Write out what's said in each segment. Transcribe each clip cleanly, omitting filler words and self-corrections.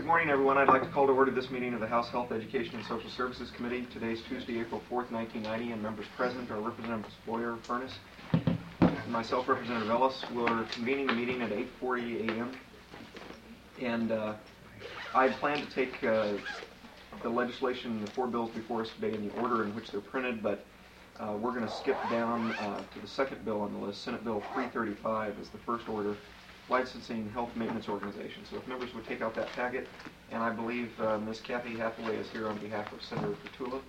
morning, everyone. I'd like to call to order this meeting of the House Health, Education, and Social Services Committee. Today's Tuesday, April 4th, 1990, and members present are Representatives Boyer, Furness, and myself, Representative Ellis. We're convening the meeting at 8:40 a.m. And I plan to take the legislation, the four bills before us today in the order in which they're printed, but we're going to skip down to the second bill on the list, Senate Bill 335 is the first order, Licensing Health Maintenance Organization. So if members would take out that packet, and I believe Ms. Kathy Hathaway is here on behalf of Senator Petula.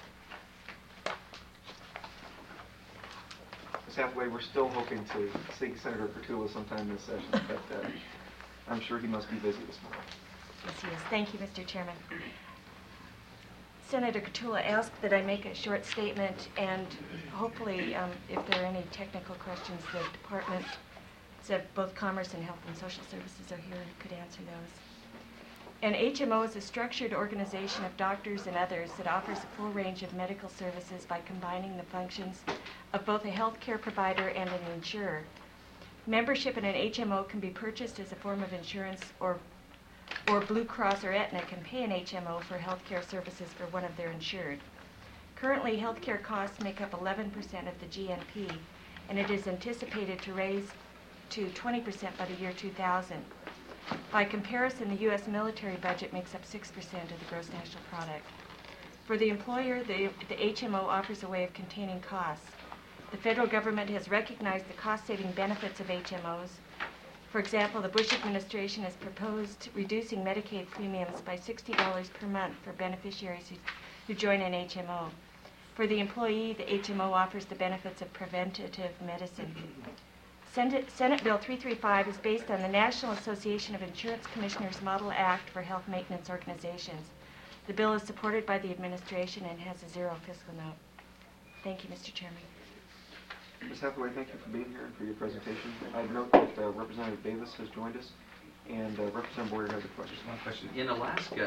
Ms. Hathaway, we're still hoping to see Senator Petula sometime this session, but I'm sure he must be busy this morning. Yes, he is. Thank you, Mr. Chairman. Senator Petula asked that I make a short statement, and hopefully, if there are any technical questions, the department, so both Commerce and Health and Social Services are here and could answer those. An HMO is a structured organization of doctors and others that offers a full range of medical services by combining the functions of both a healthcare provider and an insurer. Membership in an HMO can be purchased as a form of insurance, or Blue Cross or Aetna can pay an HMO for healthcare services for one of their insured. Currently, healthcare costs make up 11% of the GNP, and it is anticipated to raise to 20% by the year 2000. By comparison, the U.S. military budget makes up 6% of the gross national product. For the employer, the HMO offers a way of containing costs. The federal government has recognized the cost-saving benefits of HMOs. For example, the Bush administration has proposed reducing Medicaid premiums by $60 per month for beneficiaries who join an HMO. For the employee, the HMO offers the benefits of preventative medicine. Senate Bill 335 is based on the National Association of Insurance Commissioners Model Act for Health Maintenance Organizations. The bill is supported by the administration and has a zero fiscal note. Thank you, Mr. Chairman. Ms. Hathaway, thank you for being here and for your presentation. I'd note that Representative Davis has joined us, and Representative Boyer has a question. One question. In Alaska,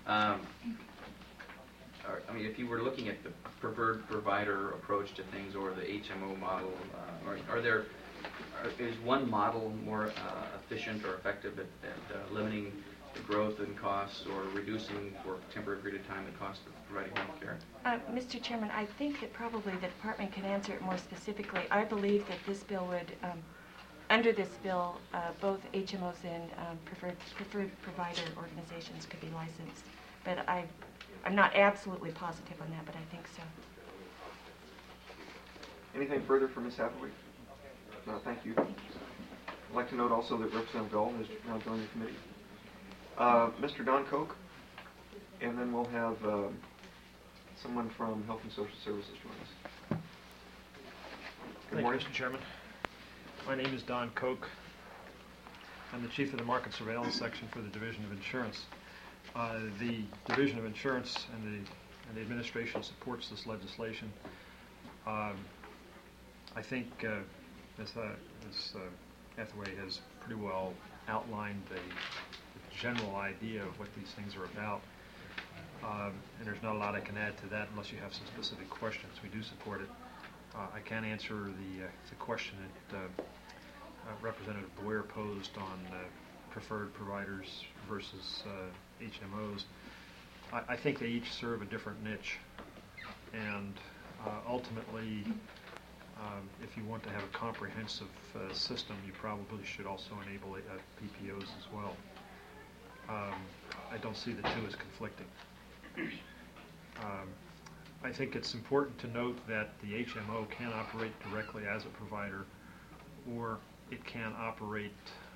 if you were looking at the preferred provider approach to things or the HMO model, is one model more efficient or effective at limiting the growth in costs or reducing for a temporary period of time the cost of providing health care? Mr. Chairman, I think that probably the department can answer it more specifically. I believe that this bill would, under this bill, both HMOs and preferred provider organizations could be licensed. But I'm not absolutely positive on that, but I think so. Anything further from Ms. Hathaway? No, thank you. I'd like to note also that Representative Gull has now joined the committee. Mr. Don Koch, and then we'll have someone from Health and Social Services join us. Good morning. Thank you, Mr. Chairman. My name is Don Koch. I'm the Chief of the Market Surveillance Section for the Division of Insurance. The Division of Insurance and the administration supports this legislation. I think Ms. Hathaway has pretty well outlined the general idea of what these things are about, and there's not a lot I can add to that unless you have some specific questions. We do support it. I can answer the question that Representative Boyer posed on preferred providers versus HMOs. I think they each serve a different niche, and ultimately, if you want to have a comprehensive system, you probably should also enable PPOs as well. I don't see the two as conflicting. I think it's important to note that the HMO can operate directly as a provider, or it can operate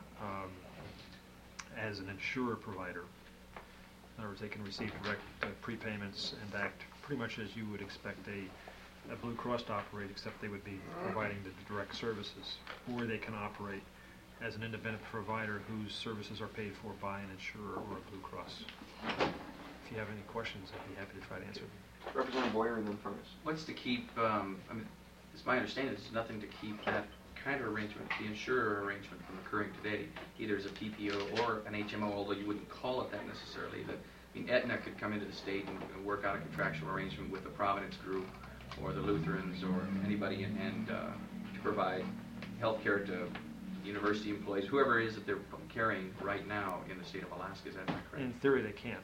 as an insurer provider. In other words, they can receive direct prepayments and act pretty much as you would expect a Blue Cross to operate, except they would be providing the direct services, or they can operate as an independent provider whose services are paid for by an insurer or a Blue Cross. If you have any questions, I'd be happy to try to answer them. Representative Boyer and then Furness. What's to keep, it's my understanding there's nothing to keep that kind of arrangement, the insurer arrangement, from occurring today, either as a PPO or an HMO, although you wouldn't call it that necessarily. Aetna could come into the state and work out a contractual arrangement with the Providence Group or the Lutherans or anybody and to provide health care to university employees, whoever it is that they're carrying right now in the state of Alaska. Is that correct? In theory, they can't.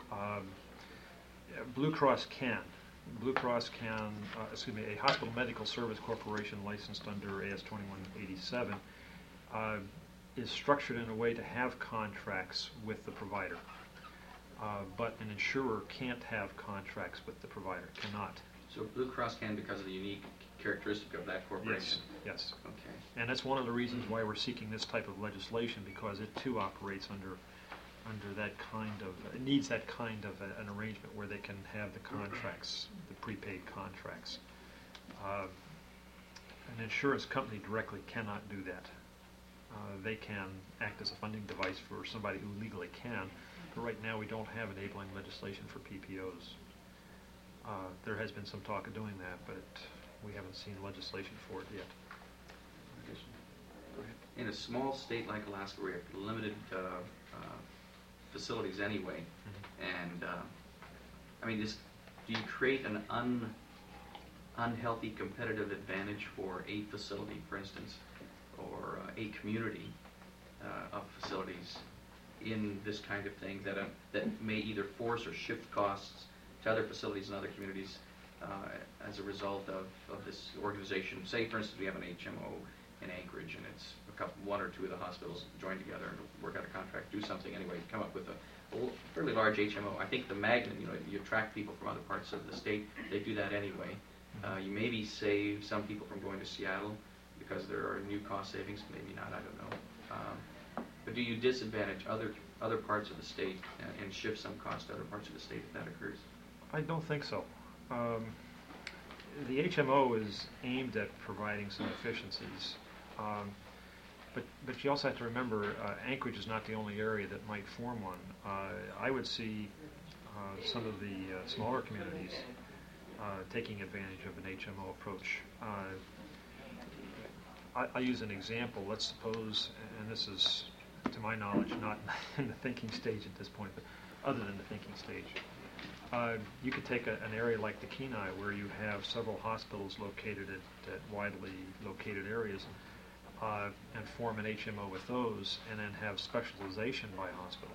Blue Cross can. Blue Cross can, a hospital medical service corporation licensed under AS 2187 is structured in a way to have contracts with the provider. But an insurer can't have contracts with the provider, cannot. So Blue Cross can because of the unique characteristic of that corporation? Yes. Okay. And that's one of the reasons why we're seeking this type of legislation, because it too operates under that kind of, it needs that kind of an arrangement where they can have the contracts, the prepaid contracts. An insurance company directly cannot do that. They can act as a funding device for somebody who legally can, but right now we don't have enabling legislation for PPOs. There has been some talk of doing that, but we haven't seen legislation for it yet. In a small state like Alaska, where you have limited facilities anyway, and do you create an unhealthy competitive advantage for a facility, for instance, or a community of facilities in this kind of thing that may either force or shift costs to other facilities and other communities as a result of this organization? Say, for instance, we have an HMO in Anchorage, and it's one or two of the hospitals join together and work out a contract, do something anyway, come up with a fairly large HMO. I think the magnet, you attract people from other parts of the state. They do that anyway. You maybe save some people from going to Seattle because there are new cost savings. Maybe not. I don't know. But do you disadvantage other parts of the state and shift some cost to other parts of the state if that occurs? I don't think so. The HMO is aimed at providing some efficiencies. But you also have to remember, Anchorage is not the only area that might form one. I would see some of the smaller communities taking advantage of an HMO approach. I use an example. Let's suppose, and this is, to my knowledge, not in the thinking stage at this point, but other than the thinking stage. You could take an area like the Kenai, where you have several hospitals located at widely located areas, and form an HMO with those, and then have specialization by hospital,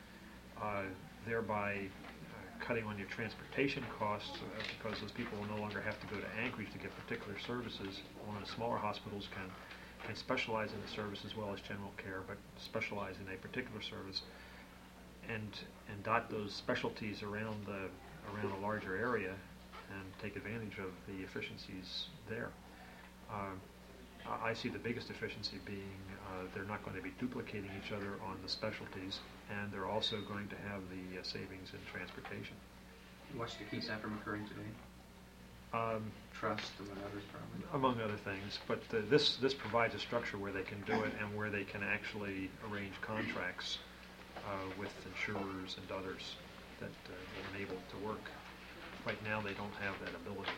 thereby cutting on your transportation costs, because those people will no longer have to go to Anchorage to get particular services. One of the smaller hospitals can specialize in the service as well as general care, but specialize in a particular service, and dot those specialties around a larger area and take advantage of the efficiencies there. I see the biggest efficiency being they're not going to be duplicating each other on the specialties, and they're also going to have the savings in transportation. What's to keep that from occurring today? Trust, among others, probably. Among other things, but this provides a structure where they can do it and where they can actually arrange contracts with insurers and others that will enable it to work. Right now, they don't have that ability.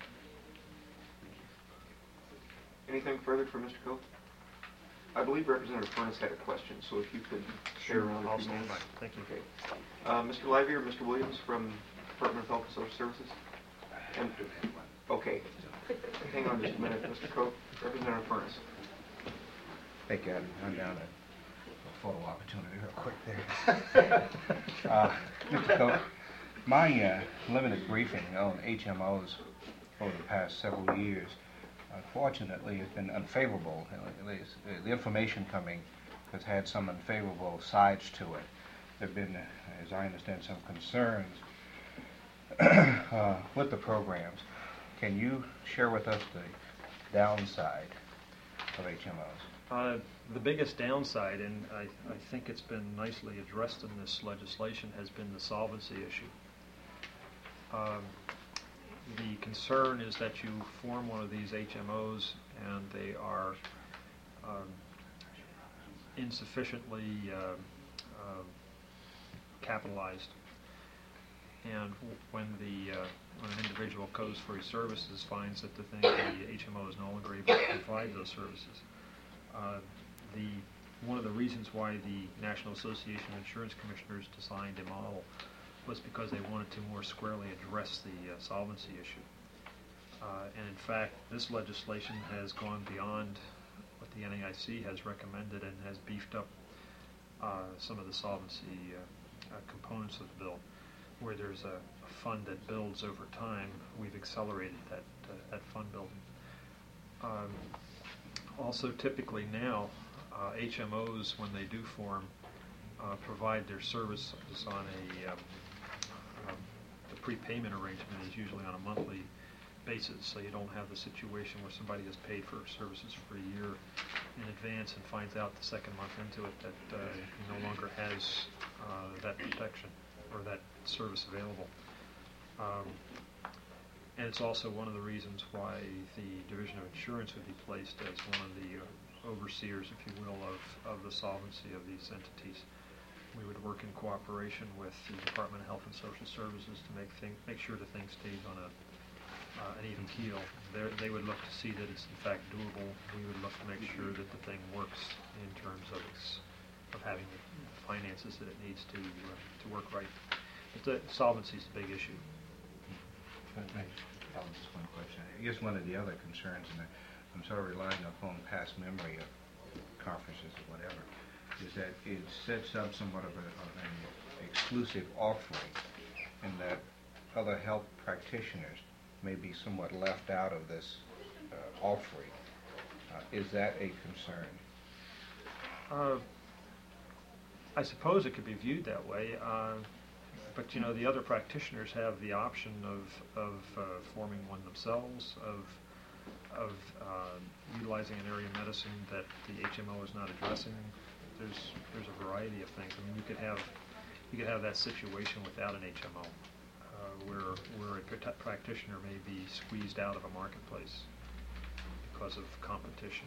Anything further from Mr. Coe? I believe Representative Furness had a question, so if you could share around I'll a few stand minutes. by. Thank you. Okay. Mr. Livey or Mr. Williams from Department of Health and Social Services? Okay. Hang on just a minute, Mr. Coe. Representative Furness. Thank you. I'm down a photo opportunity real quick there. Mr. Coe, my limited briefing on HMOs over the past several years, unfortunately, has been unfavorable. The information coming has had some unfavorable sides to it. There have been, as I understand, some concerns with the programs. Can you share with us the downside of HMOs? The biggest downside, and I think it's been nicely addressed in this legislation, has been the solvency issue. The concern is that you form one of these HMOs and they are insufficiently capitalized, and when an individual goes for his services, finds that the HMO is no longer able to provide those services. One of the reasons why the National Association of Insurance Commissioners designed a model was because they wanted to more squarely address the solvency issue. And in fact, this legislation has gone beyond what the NAIC has recommended and has beefed up some of the solvency components of the bill. Where there's a fund that builds over time, we've accelerated that fund building. Also, typically now, HMOs, when they do form, provide their services on the prepayment arrangement is usually on a monthly basis, so you don't have the situation where somebody has paid for services for a year in advance and finds out the second month into it that he no longer has that protection or that service available. And it's also one of the reasons why the Division of Insurance would be placed as one of the overseers, if you will, of the solvency of these entities. We would work in cooperation with the Department of Health and Social Services to make sure the thing stays on an even keel. They would look to see that it's in fact doable. We would look to make sure that the thing works in terms of having the finances that it needs to work right. But the solvency is a big issue. Just one question. I guess one of the other concerns, and I'm sort of relying upon past memory of conferences or whatever, is that it sets up somewhat of an exclusive offering, and that other health practitioners may be somewhat left out of this offering. Is that a concern? I suppose it could be viewed that way. But the other practitioners have the option of forming one themselves, of utilizing an area of medicine that the HMO is not addressing. There's a variety of things. I mean, you could have that situation without an HMO, where a practitioner may be squeezed out of a marketplace because of competition.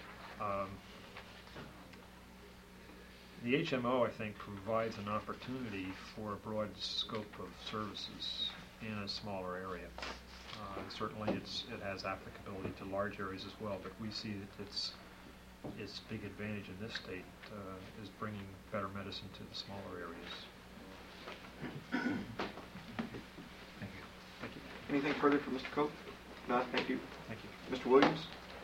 The HMO, I think, provides an opportunity for a broad scope of services in a smaller area. Certainly, it has applicability to large areas as well, but we see that its big advantage in this state is bringing better medicine to the smaller areas. Thank you. Thank you. Anything further from Mr. Cope? Not, thank you. Thank you. Mr. Williams?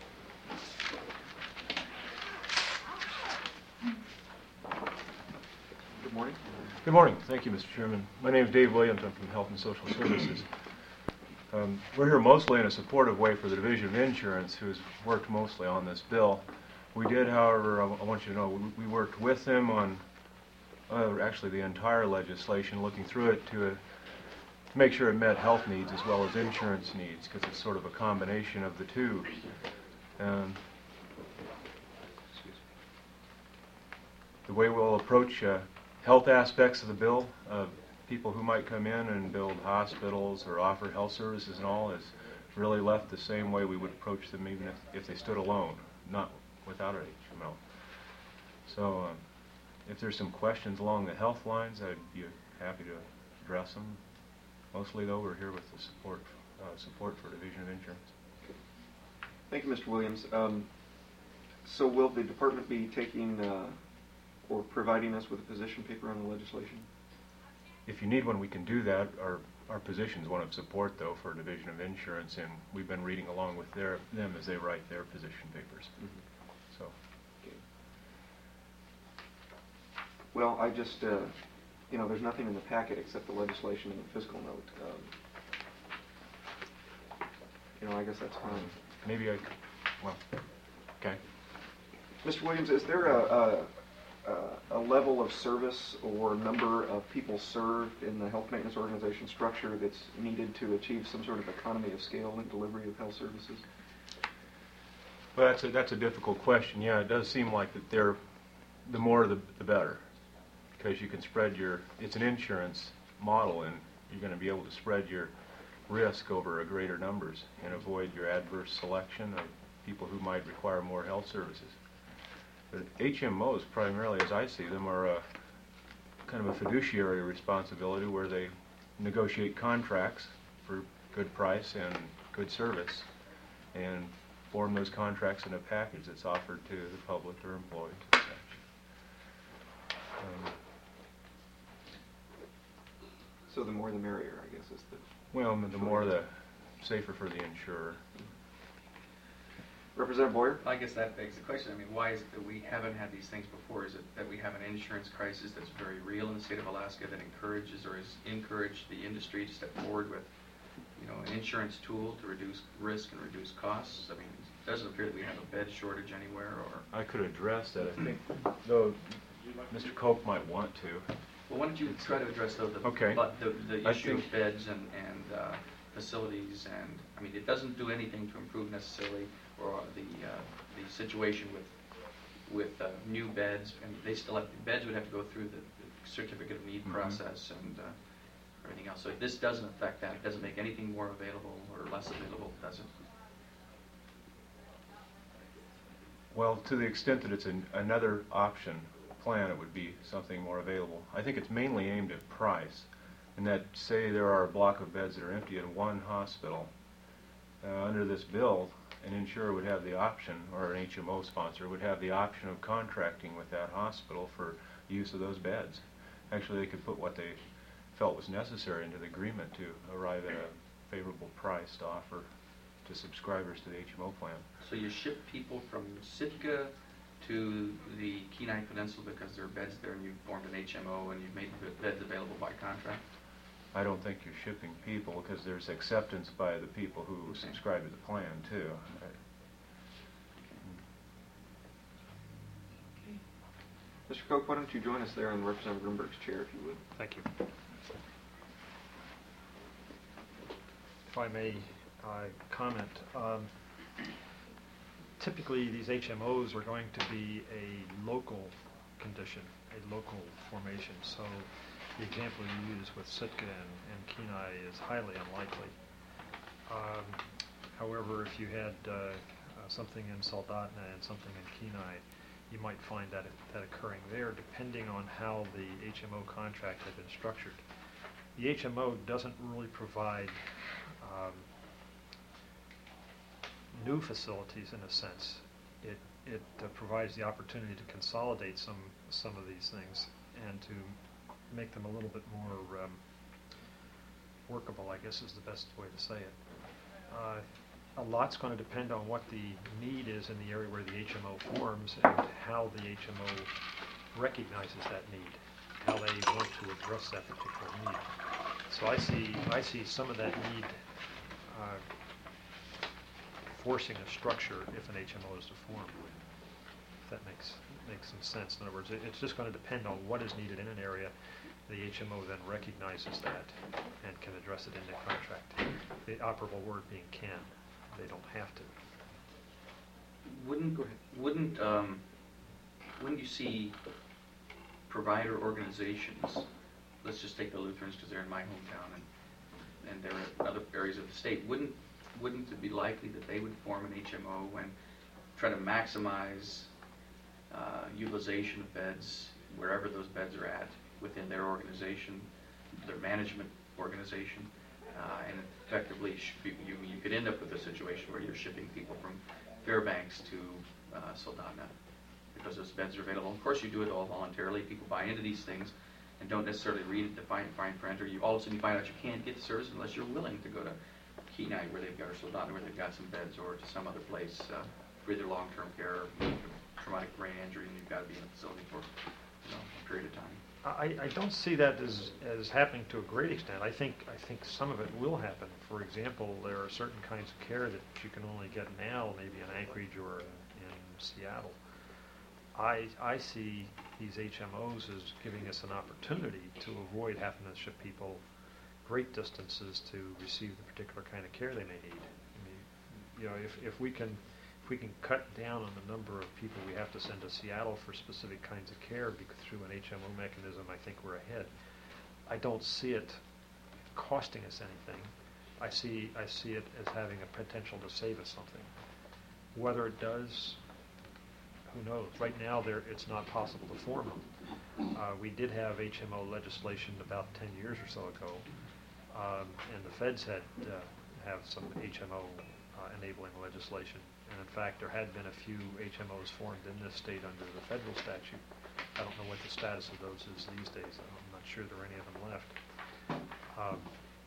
Good morning. Good morning. Thank you, Mr. Chairman. My name is Dave Williams. I'm from Health and Social Services. We're here mostly in a supportive way for the Division of Insurance, who's worked mostly on this bill. We did, however, I want you to know, we worked with them on actually the entire legislation, looking through it to make sure it met health needs as well as insurance needs, because it's sort of a combination of the two. The way we'll approach health aspects of the bill, people who might come in and build hospitals or offer health services and all, is really left the same way we would approach them even if they stood alone, not without an HMO. So if there's some questions along the health lines, I'd be happy to address them. Mostly, though, we're here with the support for Division of Insurance. Thank you, Mr. Williams. So will the department be taking or providing us with a position paper on the legislation? If you need one, we can do that. Our position is one of support, though, for Division of Insurance, and we've been reading along with them as they write their position papers. Mm-hmm. So. Okay. Well, I just, there's nothing in the packet except the legislation and the fiscal note. I guess that's fine. Maybe okay. Mr. Williams, is there a level of service or number of people served in the health maintenance organization structure that's needed to achieve some sort of economy of scale in delivery of health services? Well, that's a difficult question. Yeah, it does seem like that the more the better, because you can spread it's an insurance model, and you're going to be able to spread your risk over a greater numbers and avoid your adverse selection of people who might require more health services. But HMOs, primarily as I see them, are a kind of a fiduciary responsibility where they negotiate contracts for good price and good service and form those contracts in a package that's offered to the public or employees and such. So the more the merrier, I guess, is the... Well, the more the safer for the insurer. Representative Boyer? I guess that begs the question. I mean, why is it that we haven't had these things before? Is it that we have an insurance crisis that's very real in the state of Alaska that encourages or has encouraged the industry to step forward with, an insurance tool to reduce risk and reduce costs? I mean, it doesn't appear that we have a bed shortage anywhere, or... I could address that, I think, though Mr. Koch might want to. Well, why don't you try to address the Okay. the I issue of think- beds and facilities, and I mean, it doesn't do anything to improve necessarily or the situation with new beds, and they still have beds would have to go through the certificate of need process and everything else. So this doesn't affect that. It doesn't make anything more available or less available, does it? Well, to the extent that it's another option plan, it would be something more available. I think it's mainly aimed at price, and that, say there are a block of beds that are empty in one hospital. Under this bill, an insurer would have the option, or an HMO sponsor would have the option of contracting with that hospital for use of those beds. Actually, they could put what they felt was necessary into the agreement to arrive at a favorable price to offer to subscribers to the HMO plan. So you ship people from Sitka to the Kenai Peninsula because there are beds there, and you've formed an HMO and you've made the beds available by contract? I don't think you're shipping people, because there's acceptance by the people who subscribe to the plan, too. Mr. Koch, why don't you join us there in Representative Grunberg's chair, if you would? Thank you. If I may comment, typically these HMOs are going to be a local condition, a local formation. So the example you use with Sitka and Kenai is highly unlikely. However, if you had something in Soldotna and something in Kenai, you might find that occurring there, depending on how the HMO contract had been structured. The HMO doesn't really provide new facilities in a sense. It provides the opportunity to consolidate some of these things and to make them a little bit more workable, I guess is the best way to say it. A lot's going to depend on what the need is in the area where the HMO forms and how the HMO recognizes that need, how they want to address that particular need. So I see some of that need forcing a structure if an HMO is to form. If that makes some sense. In other words, it's just going to depend on what is needed in an area. The HMO then recognizes that and can address it in the contract. The operable word being can. They don't have to. Wouldn't you see provider organizations, let's just take the Lutherans because they're in my hometown and they're in other areas of the state, wouldn't it be likely that they would form an HMO and try to maximize utilization of beds wherever those beds are at within their organization, their management organization, and effectively you could end up with a situation where you're shipping people from Fairbanks to Soldotna because those beds are available. Of course, you do it all voluntarily. People buy into these things and don't necessarily read the fine print, or all of a sudden you find out you can't get the service unless you're willing to go to Kenai where they've got, or Soldotna where they've got some beds, or to some other place for either long-term care or traumatic brain injury, and you've got to be in a facility for a period of time. I don't see that as happening to a great extent. I think some of it will happen. For example, there are certain kinds of care that you can only get now, maybe in Anchorage or in Seattle. I see these HMOs as giving us an opportunity to avoid having to ship people great distances to receive the particular kind of care they may need. I mean, if we can cut down on the number of people we have to send to Seattle for specific kinds of care through an HMO mechanism, I think we're ahead. I don't see it costing us anything. I see it as having a potential to save us something. Whether it does, who knows? Right now, it's not possible to form them. We did have HMO legislation about 10 years or so ago, and the feds have some HMO enabling legislation. And in fact, there had been a few HMOs formed in this state under the federal statute. I don't know what the status of those is these days. I'm not sure there are any of them left.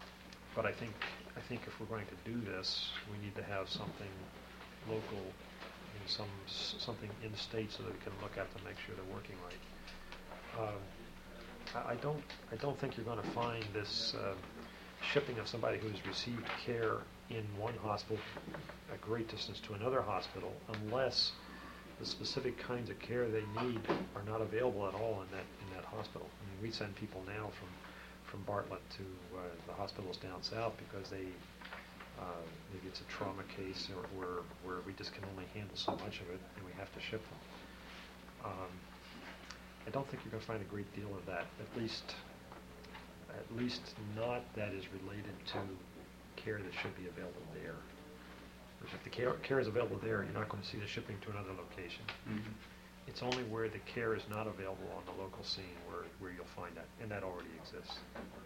But I think if we're going to do this, we need to have something local something in state so that we can look at them, make sure they're working right. I don't think you're going to find this shipping of somebody who's received care in one hospital a great distance to another hospital unless the specific kinds of care they need are not available at all in that hospital. I mean, we send people now from Bartlett to the hospitals down south because maybe it's a trauma case or where we just can only handle so much of it and we have to ship them. I don't think you're going to find a great deal of that, at least not that is related to care that should be available there. Because if the care is available there, you're not going to see the shipping to another location. Mm-hmm. It's only where the care is not available on the local scene where you'll find that, and that already exists.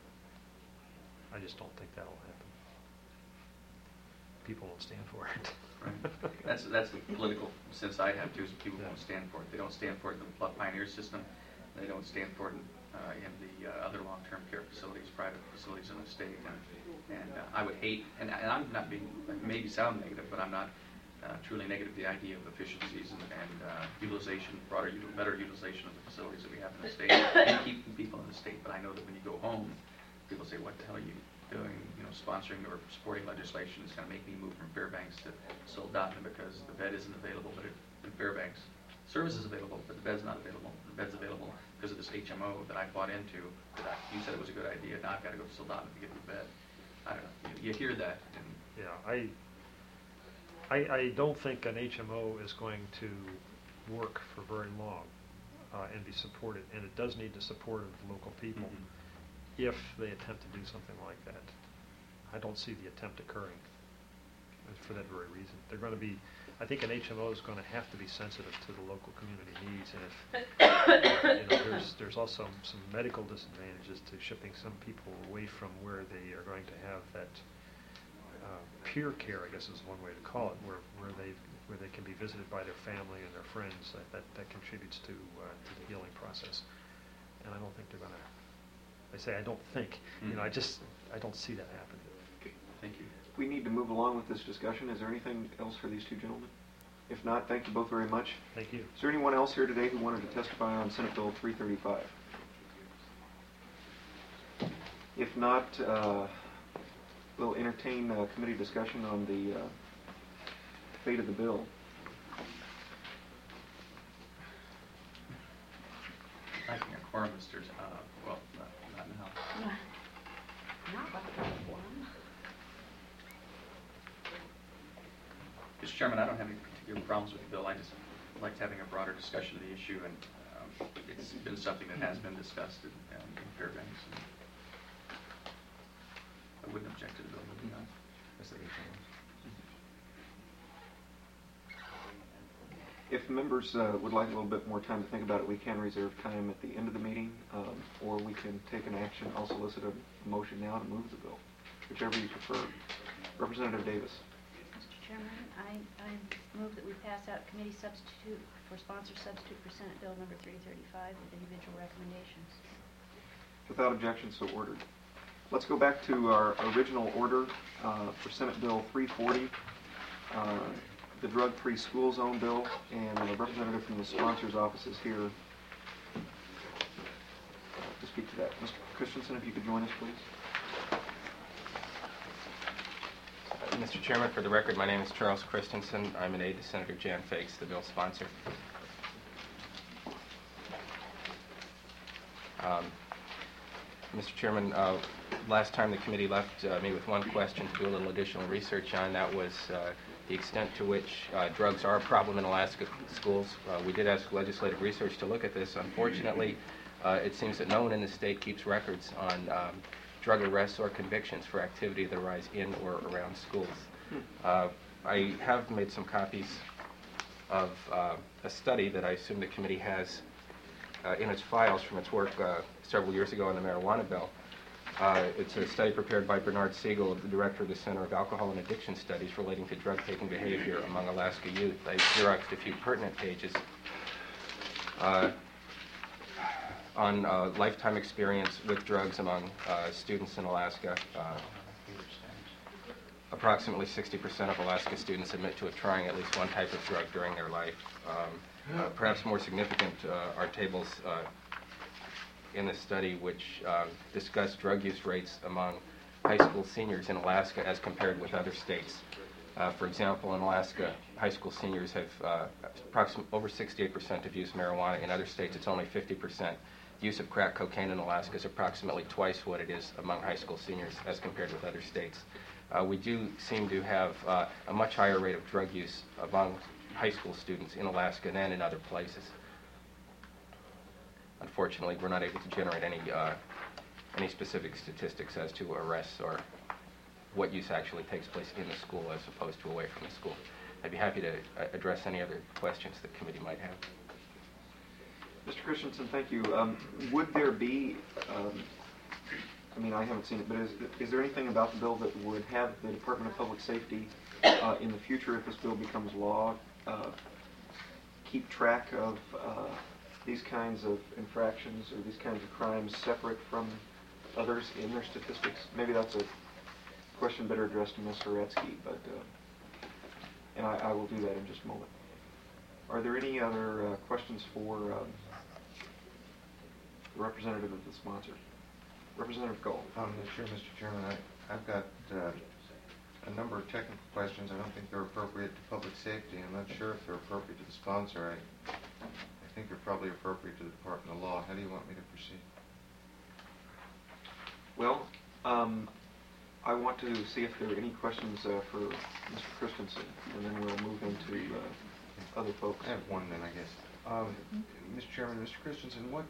I just don't think that'll happen. People won't stand for it. Right. That's the political sense I have too. Is people won't stand for it. They don't stand for it in the Pioneer system. They don't stand for it in the other long-term care facilities, private facilities in the state. And I would hate, and I'm not being, maybe sound negative, but I'm not truly negative to the idea of efficiencies and utilization, better utilization of the facilities that we have in the state and keeping people in the state. But I know that when you go home, people say, what the hell are you doing, sponsoring or supporting legislation is going to make me move from Fairbanks to Soldotna because the bed isn't available, but in Fairbanks, service is available, but the bed's not available. The bed's available because of this HMO that I bought into. You said it was a good idea. Now I've got to go to Soldotna to get the bed. I don't know. You hear that. And yeah, I don't think an HMO is going to work for very long and be supported, and it does need the support of local people. Mm-hmm. If they attempt to do something like that. I don't see the attempt occurring for that very reason. They're going to be, I think an HMO is going to have to be sensitive to the local community needs, and if, there's also some medical disadvantages to shipping some people away from where they are going to have that peer care, I guess is one way to call it, where they can be visited by their family and their friends. That contributes to the healing process, and I don't think they're going to. I say I don't think. Mm-hmm. I don't see that happening. Okay, thank you. We need to move along with this discussion. Is there anything else for these two gentlemen? If not, thank you both very much. Thank you. Is there anyone else here today who wanted to testify on Senate Bill 335? If not, we'll entertain committee discussion on the fate of the bill. I think a quorum, Mr. Well, not now. Not like a quorum. Mr. Chairman, I don't have any particular problems with the bill. I just liked having a broader discussion of the issue, and it's been something that has been discussed in Fairbanks. And I wouldn't object to the bill moving on. If members would like a little bit more time to think about it, we can reserve time at the end of the meeting, or we can take an action. I'll solicit a motion now to move the bill, whichever you prefer. Representative Davis. Mr. Chairman, I move that we pass out committee substitute for sponsor substitute for Senate Bill number 335 with individual recommendations. Without objection, so ordered. Let's go back to our original order for Senate Bill 340. The drug-free school zone bill, and a representative from the sponsor's office is here to speak to that. Mr. Christensen, if you could join us, please. Mr. Chairman, for the record, my name is Charles Christensen. I'm an aide to Senator Jan Fakes, the bill sponsor. Mr. Chairman, last time the committee left me with one question to do a little additional research on. That was the extent to which drugs are a problem in Alaska schools. We did ask legislative research to look at this. Unfortunately, it seems that no one in the state keeps records on drug arrests or convictions for activity that arise in or around schools. I have made some copies of a study that I assume the committee has in its files from its work several years ago on the marijuana bill. It's a study prepared by Bernard Siegel, the director of the Center of Alcohol and Addiction Studies relating to drug-taking behavior among Alaska youth. I Xeroxed a few pertinent pages on lifetime experience with drugs among students in Alaska. approximately 60% of Alaska students admit to have trying at least one type of drug during their life. Perhaps more significant are tables in this study which discuss drug use rates among high school seniors in Alaska as compared with other states. For example, in Alaska, high school seniors have approximately over 68% have used marijuana. In other states, it's only 50%. Use of crack cocaine in Alaska is approximately twice what it is among high school seniors as compared with other states. We do seem to have a much higher rate of drug use among high school students in Alaska than in other places. Unfortunately, we're not able to generate any specific statistics as to arrests or what use actually takes place in the school as opposed to away from the school. I'd be happy to address any other questions the committee might have. Mr. Christensen, thank you. Would there be, I mean, I haven't seen it, but is there anything about the bill that would have the Department of Public Safety in the future, if this bill becomes law, keep track of these kinds of infractions or these kinds of crimes separate from others in their statistics? Maybe that's a question better addressed to Ms. Horetsky, but and I will do that in just a moment. Are there any other questions for the representative of the sponsor? Representative Gold. Sure, Mr. Chairman. I've got a number of technical questions. I don't think they're appropriate to public safety. I'm not sure if they're appropriate to the sponsor. I think they're probably appropriate to the Department of Law. How do you want me to proceed? Well, I want to see if there are any questions for Mr. Christensen, and then we'll move into other folks. I have one then, I guess. Mr. Chairman, Mr. Christensen, what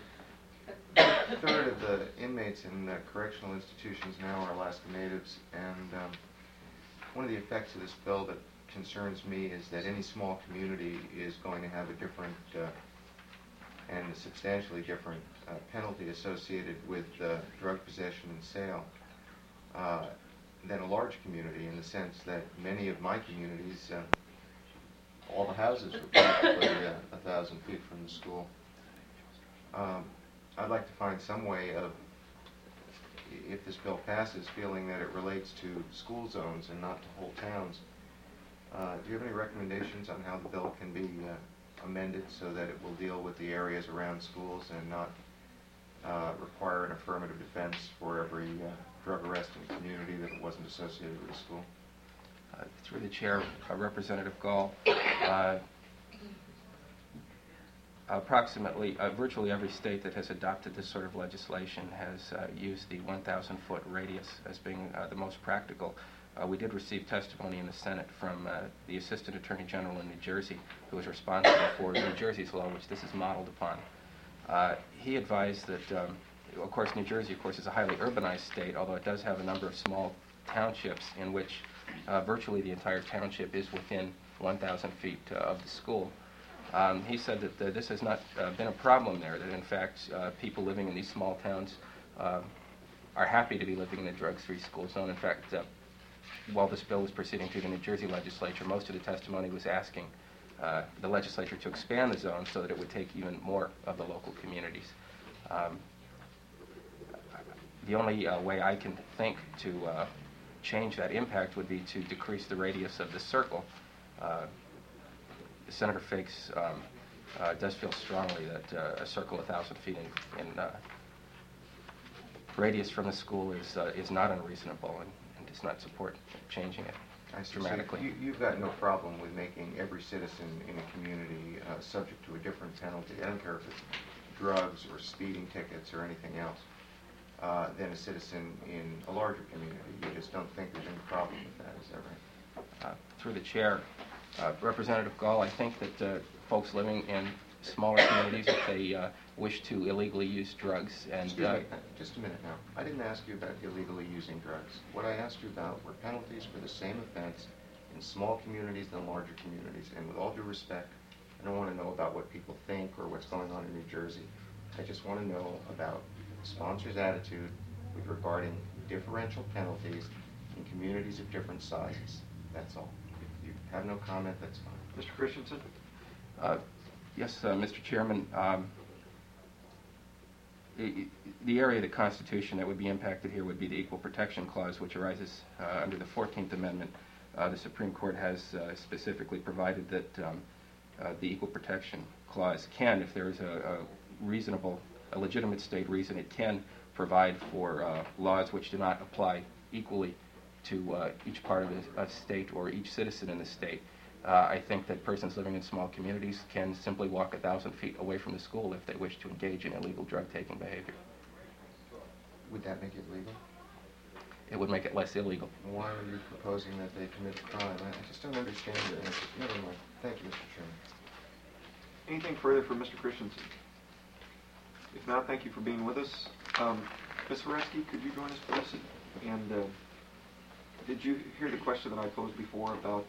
third of the inmates in correctional institutions now are Alaska Natives, and one of the effects of this bill that concerns me is that any small community is going to have a different and a substantially different penalty associated with drug possession and sale than a large community, in the sense that many of my communities, all the houses are practically 1,000 feet from the school. I'd like to find some way of, if this bill passes, feeling that it relates to school zones and not to whole towns. Do you have any recommendations on how the bill can be amended so that it will deal with the areas around schools and not require an affirmative defense for every drug arrest in the community that it wasn't associated with a school? Through the chair, Representative Gall, approximately, virtually every state that has adopted this sort of legislation has used the 1,000-foot radius as being the most practical. We did receive testimony in the Senate from the Assistant Attorney General in New Jersey, who was responsible for New Jersey's law, which this is modeled upon. He advised that, of course, New Jersey, of course, is a highly urbanized state, although it does have a number of small townships in which virtually the entire township is within 1,000 feet of the school. He said that this has not been a problem there, that in fact people living in these small towns are happy to be living in a drug-free school zone. In fact, while this bill was proceeding through the New Jersey legislature, most of the testimony was asking the legislature to expand the zone so that it would take even more of the local communities. The only way I can think to change that impact would be to decrease the radius of the circle. Senator Fakes does feel strongly that a circle 1,000 feet in radius from the school is not unreasonable and does not support changing it dramatically. So you've got no problem with making every citizen in a community subject to a different penalty, I don't care if it's drugs or speeding tickets or anything else, than a citizen in a larger community. You just don't think there's any problem with that, is that right? Through the chair, Representative Gall, I think that folks living in smaller communities, if they wish to illegally use drugs and... Excuse me, just a minute now. I didn't ask you about illegally using drugs. What I asked you about were penalties for the same offense in small communities than larger communities. And with all due respect, I don't want to know about what people think or what's going on in New Jersey. I just want to know about the sponsor's attitude with regarding differential penalties in communities of different sizes. That's all. If you have no comment, that's fine. Mr. Christensen? Yes, Mr. Chairman. the area of the Constitution that would be impacted here would be the Equal Protection Clause, which arises under the 14th Amendment. The Supreme Court has specifically provided that the Equal Protection Clause can, if there is a legitimate state reason, it can provide for laws which do not apply equally to each part of a state or each citizen in the state. I think that persons living in small communities can simply walk 1,000 feet away from the school if they wish to engage in illegal drug-taking behavior. Would that make it legal? It would make it less illegal. Why are you proposing that they commit crime? I just don't understand your answer. Never mind. Thank you, Mr. Chairman. Anything further for Mr. Christensen? If not, thank you for being with us. Ms. Horeski, could you join us, please? And did you hear the question that I posed before about...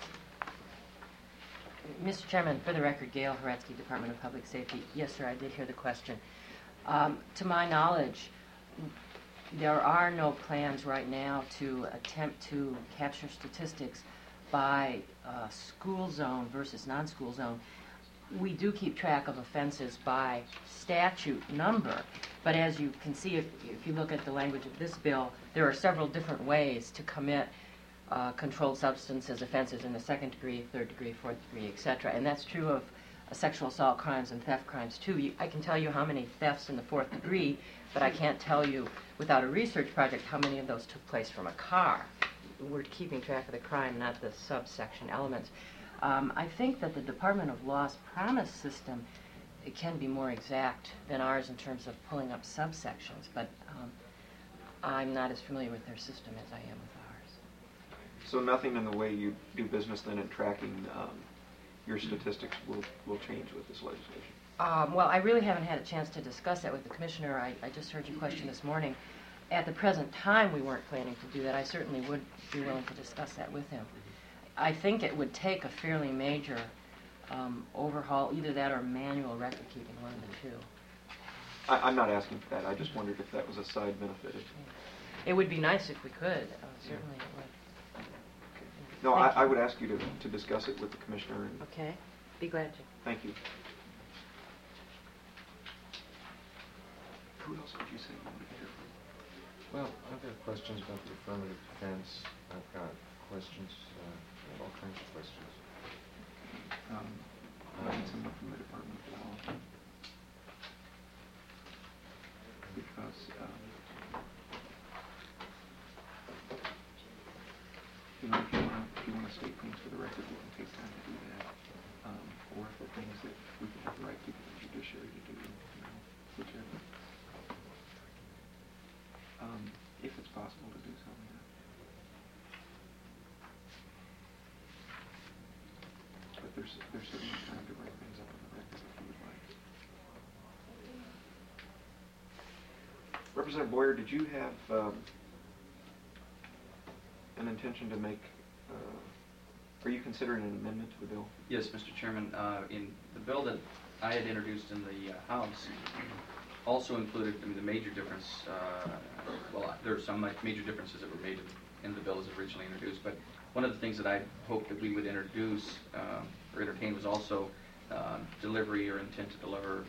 Mr. Chairman, for the record, Gail Horeski, Department of Public Safety. Yes, sir, I did hear the question. To my knowledge, there are no plans right now to attempt to capture statistics by school zone versus non-school zone. We do keep track of offenses by statute number, but as you can see, if you look at the language of this bill, there are several different ways to commit controlled substances offenses in the second degree, third degree, fourth degree, etc. And that's true of sexual assault crimes and theft crimes too. I can tell you how many thefts in the fourth degree, but I can't tell you without a research project how many of those took place from a car. We're keeping track of the crime, not the subsection elements. I think that the Department of Law's promise system, it can be more exact than ours in terms of pulling up subsections, but I'm not as familiar with their system as I am with ours. So nothing in the way you do business then in tracking your statistics will change with this legislation? Well, I really haven't had a chance to discuss that with the Commissioner. I just heard your question this morning. At the present time, we weren't planning to do that. I certainly would be willing to discuss that with him. I think it would take a fairly major overhaul, either that or manual record keeping, one of the two. I'm not asking for that. I just wondered if that was a side benefit. It would be nice if we could. Certainly it would. No, I would ask you to discuss it with the Commissioner. And okay. Be glad to. Thank you. Who else would you say you wanted to hear from? Well, I've got questions about the affirmative defense. I've got questions, all kinds of questions. I need someone from the Department of Law. Because if you want to state things for the record, we can take time to do that. Or if there are things that we can have the right people in the judiciary to do, whichever. If it's possible to do so. But there's certainly time to write things up on the record if you would like. Representative Boyer, did you have an intention to make, are you considering an amendment to the bill? Yes, Mr. Chairman. In the bill that I had introduced in the House also included the major difference, well, there are some major differences that were made in the bill as originally introduced, but one of the things that I hoped that we would introduce or entertain was also delivery or intent to deliver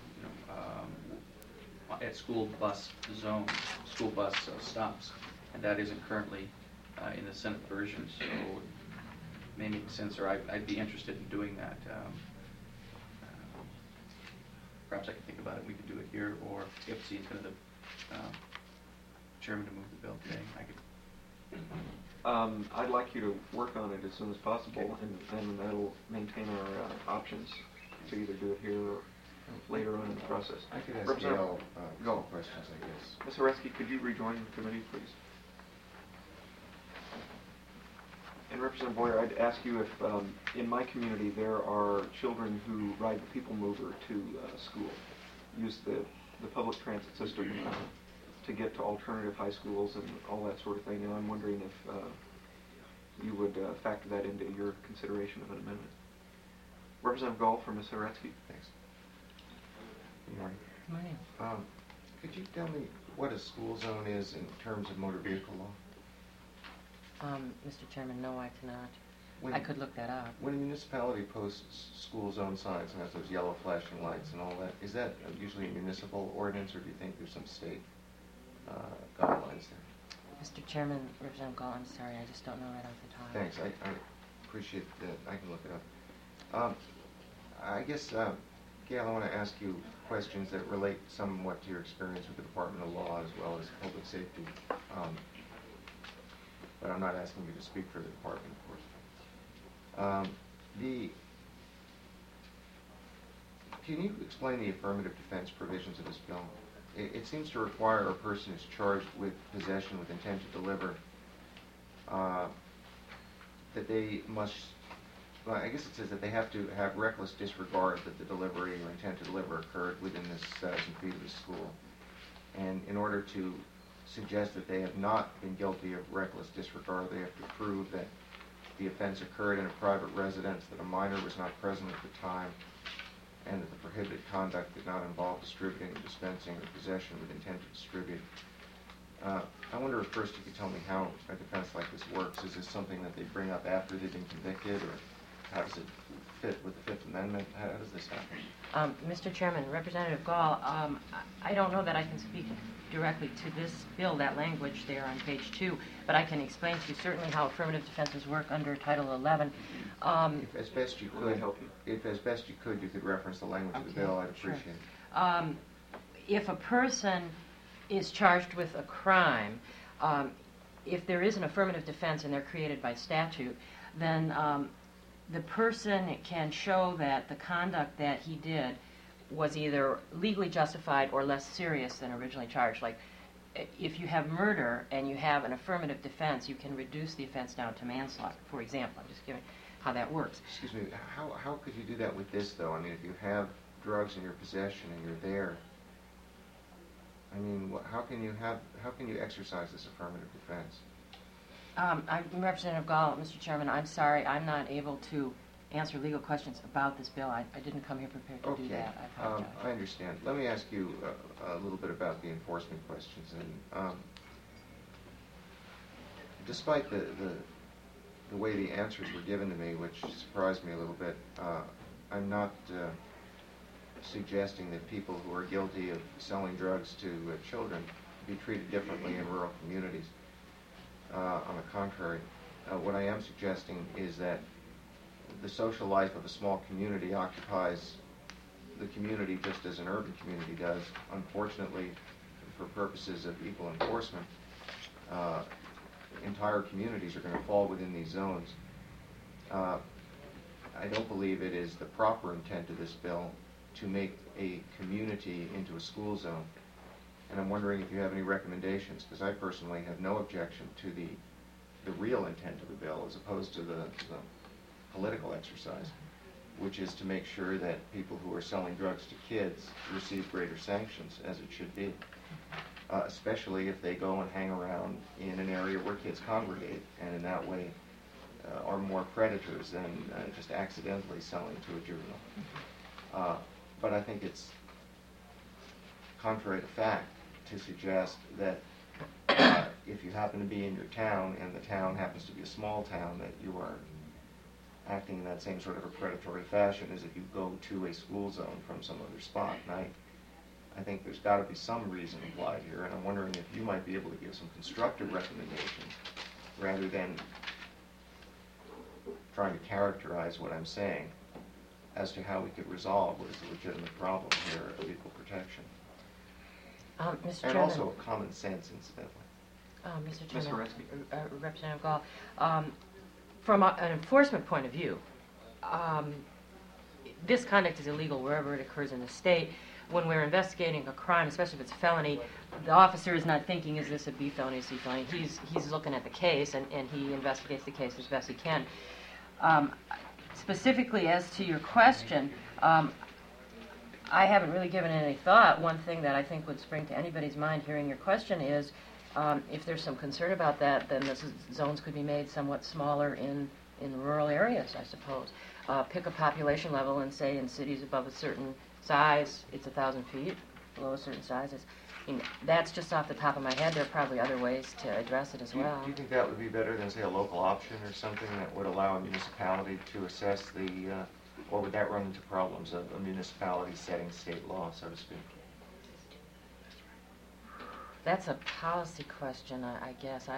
at school bus zones, school bus stops, and that isn't currently in the Senate version, so it may make sense, or I'd be interested in doing that. Perhaps I can think about it, we could do it here, or if it's the intent of the chairman to move the bill today, I could. I'd like you to work on it as soon as possible, Okay. and that'll maintain our options to either do it here or later on in the process. I could ask Representative- Gail some questions, I guess. Ms. Horeski, could you rejoin the committee, please? And Representative Boyer, I'd ask you if, in my community, there are children who ride the People Mover to school, use the public transit system to get to alternative high schools and all that sort of thing, and I'm wondering if you would factor that into your consideration of an amendment. Representative Gall for Ms. Horeski. Thanks. Good morning. Good morning. Could you tell me what a school zone is in terms of motor vehicle law? Mr. Chairman, no, I cannot. I could look that up. When a municipality posts school zone signs and has those yellow flashing lights and all that, is that usually a municipal ordinance, or do you think there's some state guidelines there? Mr. Chairman, Representative Gall, I'm sorry, I just don't know right off the top. Thanks. I appreciate that. I can look it up. I guess, Gail, I want to ask you questions that relate somewhat to your experience with the Department of Law as well as public safety. But I'm not asking you to speak for the department, of course. Can you explain the affirmative defense provisions of this bill? It seems to require a person who's charged with possession with intent to deliver that they must, well, I guess it says that they have to have reckless disregard that the delivery or intent to deliver occurred within this 1,000 feet of the school. And in order to suggest that they have not been guilty of reckless disregard, they have to prove that the offense occurred in a private residence, that a minor was not present at the time, and that the prohibited conduct did not involve distributing, dispensing, or possession with intent to distribute. I wonder if first you could tell me how a defense like this works. Is this something that they bring up after they've been convicted, or how does it fit with the Fifth Amendment? How does this happen? Mr. Chairman, Representative Gall, I don't know that I can speak directly to this bill, that language there on page 2, but I can explain to you certainly how affirmative defenses work under Title 11. If as best you could, you could reference the language of the bill, I'd appreciate it. If a person is charged with a crime, if there is an affirmative defense and they're created by statute, then the person can show that the conduct that he did was either legally justified or less serious than originally charged. Like, if you have murder and you have an affirmative defense, you can reduce the offense down to manslaughter, for example. I'm just giving how that works. Excuse me, how could you do that with this, though? I mean, if you have drugs in your possession and you're there, I mean, how can you exercise this affirmative defense? I'm Representative Gall, Mr. Chairman. I'm sorry, I'm not able to answer legal questions about this bill. I didn't come here prepared to do that. I apologize. I understand. Let me ask you a little bit about the enforcement questions. And despite the way the answers were given to me, which surprised me a little bit, I'm not suggesting that people who are guilty of selling drugs to children be treated differently in rural communities. On the contrary, what I am suggesting is that the social life of a small community occupies the community just as an urban community does. Unfortunately, for purposes of equal enforcement, entire communities are going to fall within these zones. I don't believe it is the proper intent of this bill to make a community into a school zone. And I'm wondering if you have any recommendations, because I personally have no objection to the real intent of the bill as opposed to the political exercise, which is to make sure that people who are selling drugs to kids receive greater sanctions, as it should be, especially if they go and hang around in an area where kids congregate, and in that way are more predators than just accidentally selling to a juvenile. But I think it's contrary to fact to suggest that if you happen to be in your town and the town happens to be a small town, that you are acting in that same sort of a predatory fashion as if you go to a school zone from some other spot. And I think there's got to be some reason applied here, and I'm wondering if you might be able to give some constructive recommendations rather than trying to characterize what I'm saying as to how we could resolve what is a legitimate problem here of equal protection. Mr. And Chairman, also common sense, incidentally. Mr. Ms. Chairman, Horace. Representative Gall, from an enforcement point of view, this conduct is illegal wherever it occurs in the state. When we're investigating a crime, especially if it's a felony, the officer is not thinking, is this a B felony, C felony? He's looking at the case, and he investigates the case as best he can. Specifically as to your question, I haven't really given it any thought. One thing that I think would spring to anybody's mind hearing your question is, if there's some concern about that, then the zones could be made somewhat smaller in rural areas, I suppose. Pick a population level and say in cities above a certain size, it's 1,000 feet. below certain sizes. I mean, that's just off the top of my head. There are probably other ways to address it as Do you, well. do you think that would be better than, say, a local option or something that would allow a municipality to assess the, or would that run into problems of a municipality setting state law, so to speak? That's a policy question, I guess.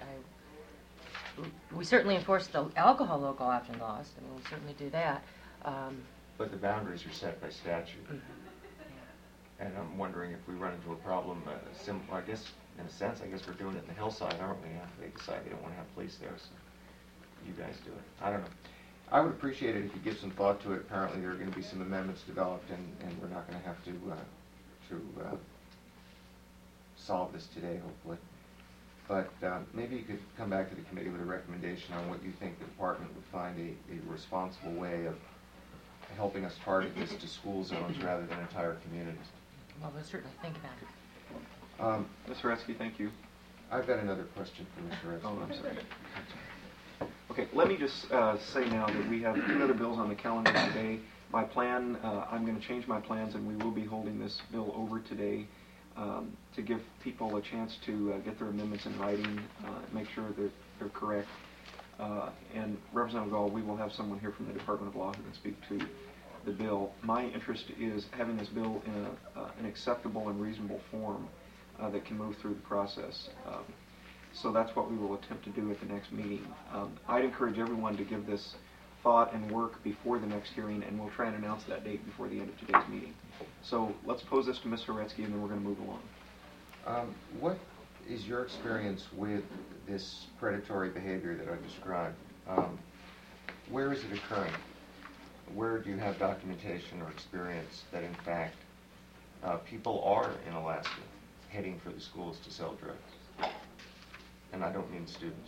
We certainly enforce the alcohol local option laws. I mean, we certainly do that. But the boundaries are set by statute. Mhm. And I'm wondering if we run into a problem, I guess, in a sense, I guess we're doing it in the hillside, aren't we? After they decide they don't want to have police there, so you guys do it. I don't know. I would appreciate it if you give some thought to it. Apparently there are going to be some amendments developed, and we're not going to have to solve this today, hopefully. But maybe you could come back to the committee with a recommendation on what you think the department would find a responsible way of helping us target this to school zones rather than entire communities. Well, we'll certainly think about it. Mr. Retzky, thank you. I've got another question for Mr. Retzky. Oh, I'm sorry. Okay, let me just say now that we have 2 other bills on the calendar today. My plan, I'm going to change my plans, and we will be holding this bill over today to give people a chance to get their amendments in writing, make sure that they're correct. And Representative Gall, we will have someone here from the Department of Law who can speak to the bill. My interest is having this bill in an acceptable and reasonable form that can move through the process. So that's what we will attempt to do at the next meeting. I'd encourage everyone to give this thought and work before the next hearing, and we'll try and announce that date before the end of today's meeting. So let's pose this to Ms. Horetsky, and then we're going to move along. What is your experience with this predatory behavior that I described? Where is it occurring? Where do you have documentation or experience that, in fact, people are in Alaska heading for the schools to sell drugs? And I don't mean students.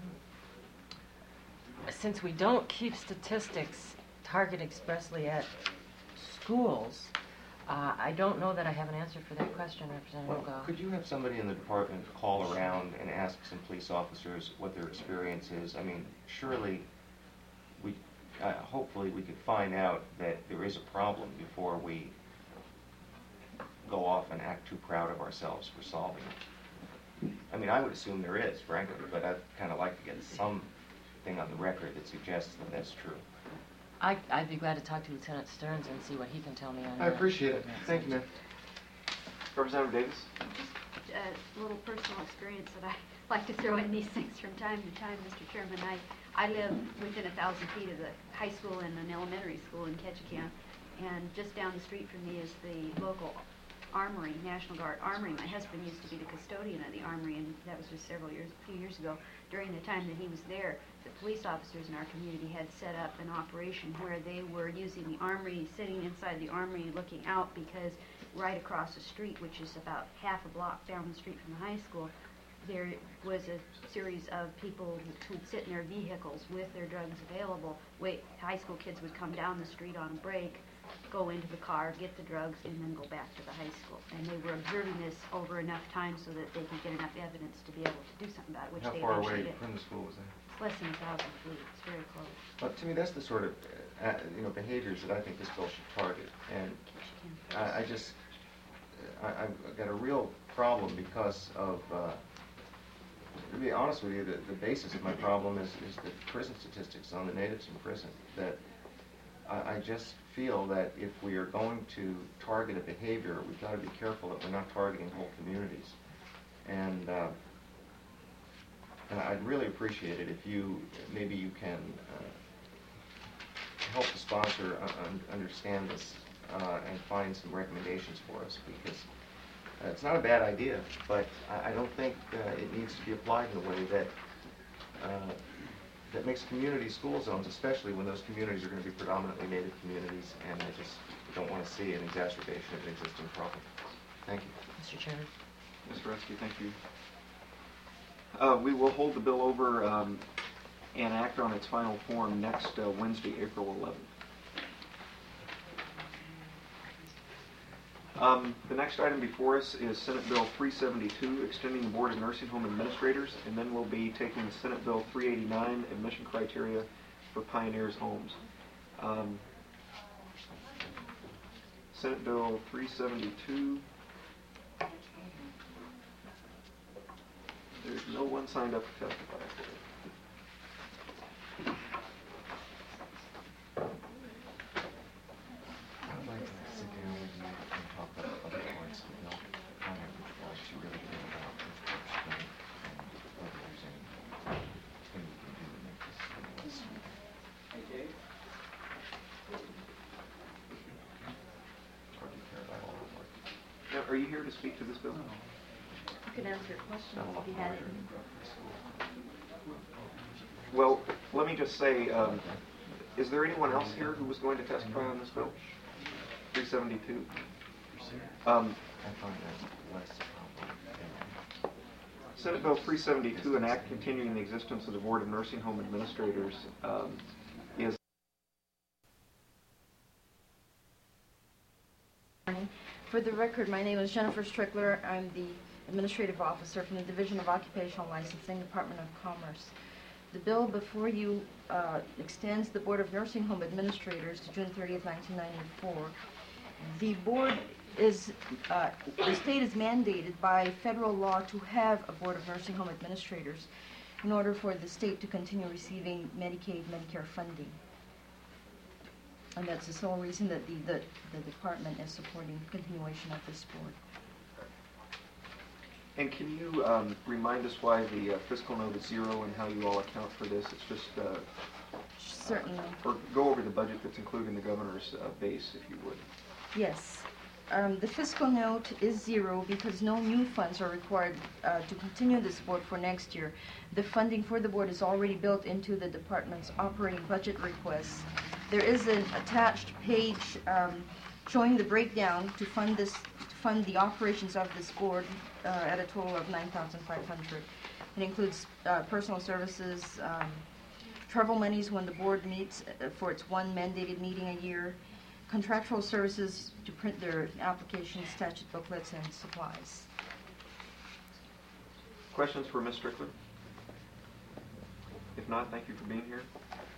Since we don't keep statistics targeted expressly at schools, I don't know that I have an answer for that question, Representative Well, Gall. could you have somebody in the department call around and ask some police officers what their experience is? I mean, surely, hopefully we could find out that there is a problem before we go off and act too proud of ourselves for solving it. I mean, I would assume there is, frankly, but I'd kind of like to get something on the record that suggests that that's true. I'd be glad to talk to Lieutenant Stearns and see what he can tell me on that. I appreciate it. Thank you, ma'am. Representative Davis? Just a little personal experience that I like to throw in these things from time to time, Mr. Chairman. I live within 1,000 feet of the high school and an elementary school in Ketchikan, and just down the street from me is the local Armory, National Guard Armory. My husband used to be the custodian of the Armory, and that was just a few years ago. During the time that he was there, the police officers in our community had set up an operation where they were using the Armory, sitting inside the Armory looking out, because right across the street, which is about half a block down the street from the high school, there was a series of people who'd sit in their vehicles with their drugs available. High school kids would come down the street on a break, go into the car, get the drugs, and then go back to the high school. And they were observing this over enough time so that they could get enough evidence to be able to do something about it, which How they far eventually away did. from the school was that? It's less than 1,000 feet. It's very close. Well, to me, that's the sort of behaviors that I think this bill should target. And I've got a real problem because of, to be honest with you, the basis of my problem is the prison statistics on the natives in prison. That I just feel that if we are going to target a behavior, we've got to be careful that we're not targeting whole communities. And I'd really appreciate it if maybe you can help the sponsor understand this and find some recommendations for us, because it's not a bad idea, but I don't think it needs to be applied in a way that makes community school zones, especially when those communities are going to be predominantly native communities, and I just don't want to see an exacerbation of an existing problem. Thank you. Mr. Chairman. Mr. Retzky, thank you. We will hold the bill over and act on its final form next Wednesday, April 11th. The next item before us is Senate Bill 372, extending the Board of Nursing Home Administrators, and then we'll be taking Senate Bill 389, admission criteria for Pioneers Homes. Senate Bill 372. anyone signed up to testify? I'd like to sit down with you and talk about other points of the bill, find out which ones you really care about, which works for you, and whether there's anything we can do to make this a little less smooth. Or do you care about all the work? Now, are you here to speak to this bill? You can answer your question Not a lot if you had harder it. than drug free school. Well, let me just say, is there anyone else here who was going to testify on this bill? 372. I find that less complicated. Senate Bill 372, an act continuing the existence of the Board of Nursing Home Administrators, is For the record, my name is Jennifer Strickler. I'm the Administrative Officer from the Division of Occupational Licensing, Department of Commerce. The bill before you extends the Board of Nursing Home Administrators to June 30th, 1994. The board is, the state is mandated by federal law to have a Board of Nursing Home Administrators in order for the state to continue receiving Medicaid, Medicare funding. And that's the sole reason that the department is supporting continuation of this board. And can you remind us why the fiscal note is zero and how you all account for this? It's just, Certainly. or go over the budget that's included in the governor's base, if you would. Yes. The fiscal note is zero because no new funds are required to continue this board for next year. The funding for the board is already built into the department's operating budget requests. There is an attached page showing the breakdown to fund the operations of this board at a total of $9,500. It includes personal services, travel monies when the board meets for its one mandated meeting a year, contractual services to print their applications, statute booklets, and supplies. Questions for Ms. Strickler? If not, thank you for being here.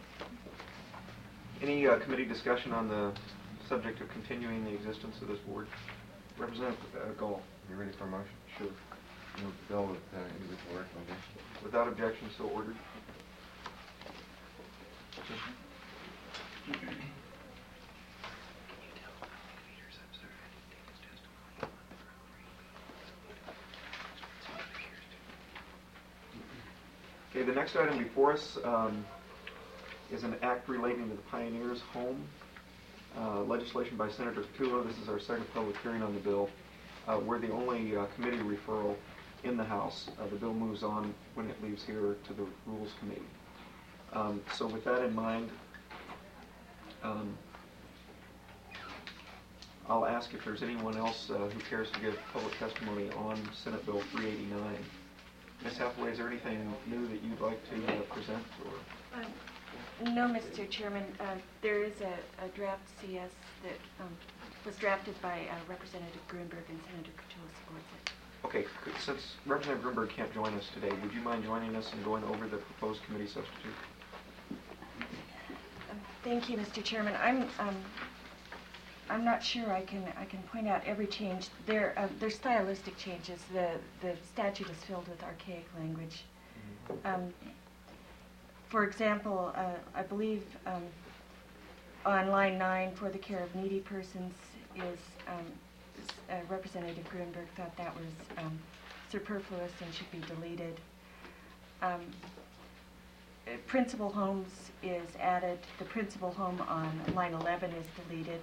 Any committee discussion on the subject of continuing the existence of this board? Representative Gall. You ready for a motion? Sure. Move the bill with individual recommendation. Without objection, so ordered. Okay, the next item before us is an act relating to the Pioneers Home. Legislation by Senator Cotulo. This is our second public hearing on the bill. We're the only committee referral in the House. The bill moves on when it leaves here to the Rules Committee. So with that in mind, I'll ask if there's anyone else who cares to give public testimony on Senate Bill 389. Ms. Hathaway, is there anything new that you'd like to present? Or? No, Mr. Chairman. There is a draft CS that was drafted by Representative Grunberg, and Senator Cotulo supports it. Okay, since Representative Grunberg can't join us today, would you mind joining us and going over the proposed committee substitute? Thank you, Mr. Chairman. I'm not sure I can point out every change. They're stylistic changes. The statute is filled with archaic language. For example, I believe on line 9, for the care of needy persons, is Representative Grunberg thought that was superfluous and should be deleted. Principal homes is added. The principal home on line 11 is deleted.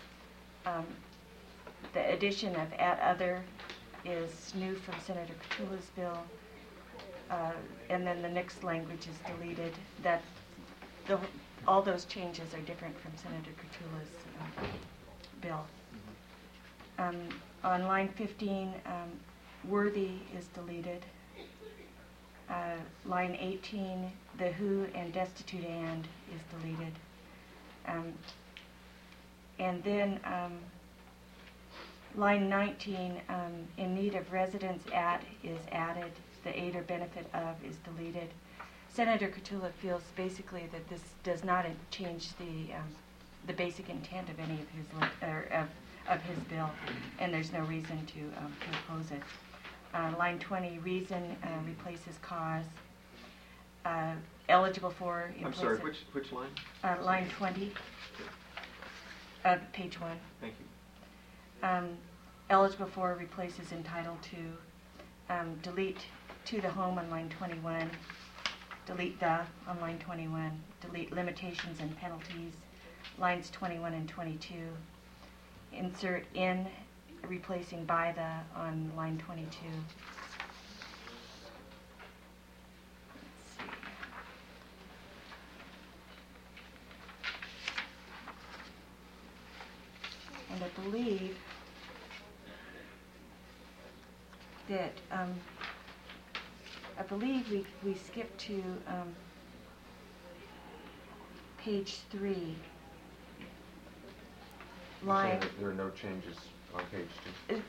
The addition of "at other" is new from Senator Cotulo's bill, and then the next language is deleted. All those changes are different from Senator Cotulo's bill. On line 15, "worthy" is deleted. Line 18, the "who" and "destitute and" is deleted. And then line 19, "in need of residence at" is added. The "aid or benefit of" is deleted. Senator Cotulo feels basically that this does not change the basic intent of any of his bill, and there's no reason to oppose it. Line 20, reason replaces cause. Eligible for. I'm sorry, which line? Line 20, page 1. Thank you. Eligible for replaces entitled to. Delete to the home on line 21. Delete the on line 21. Delete limitations and penalties, lines 21 and 22. Insert in, replacing by the on line 22. Let's see. And I believe that we skipped to page 3. Line. There are no changes on page 2.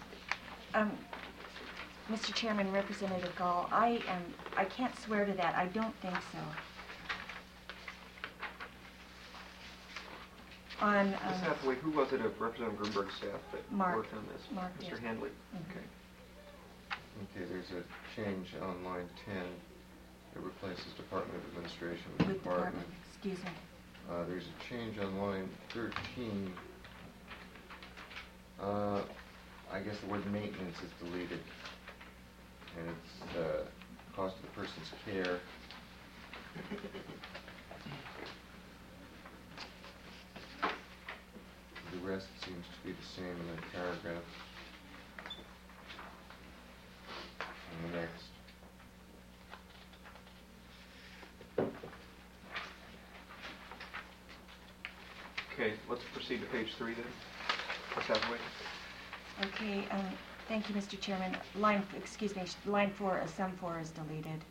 Mr. Chairman, Representative Gall, I can't swear to that. I don't think so. On Ms. Hathaway, who was it of Representative Grunberg's staff that Mark. worked on this? Mark Mr. did. Handley? Mhm. Okay. Okay, there's a change on line 10. It replaces Department of Administration with With Department. department, excuse me. There's a change on line 13. I guess the word maintenance is deleted. And it's cost of the person's care. The rest seems to be the same in that paragraph. And the next. Okay, let's proceed to page 3 then. Ms. Hathaway? Okay, thank you, Mr. Chairman. Line 4, sum 4 is deleted.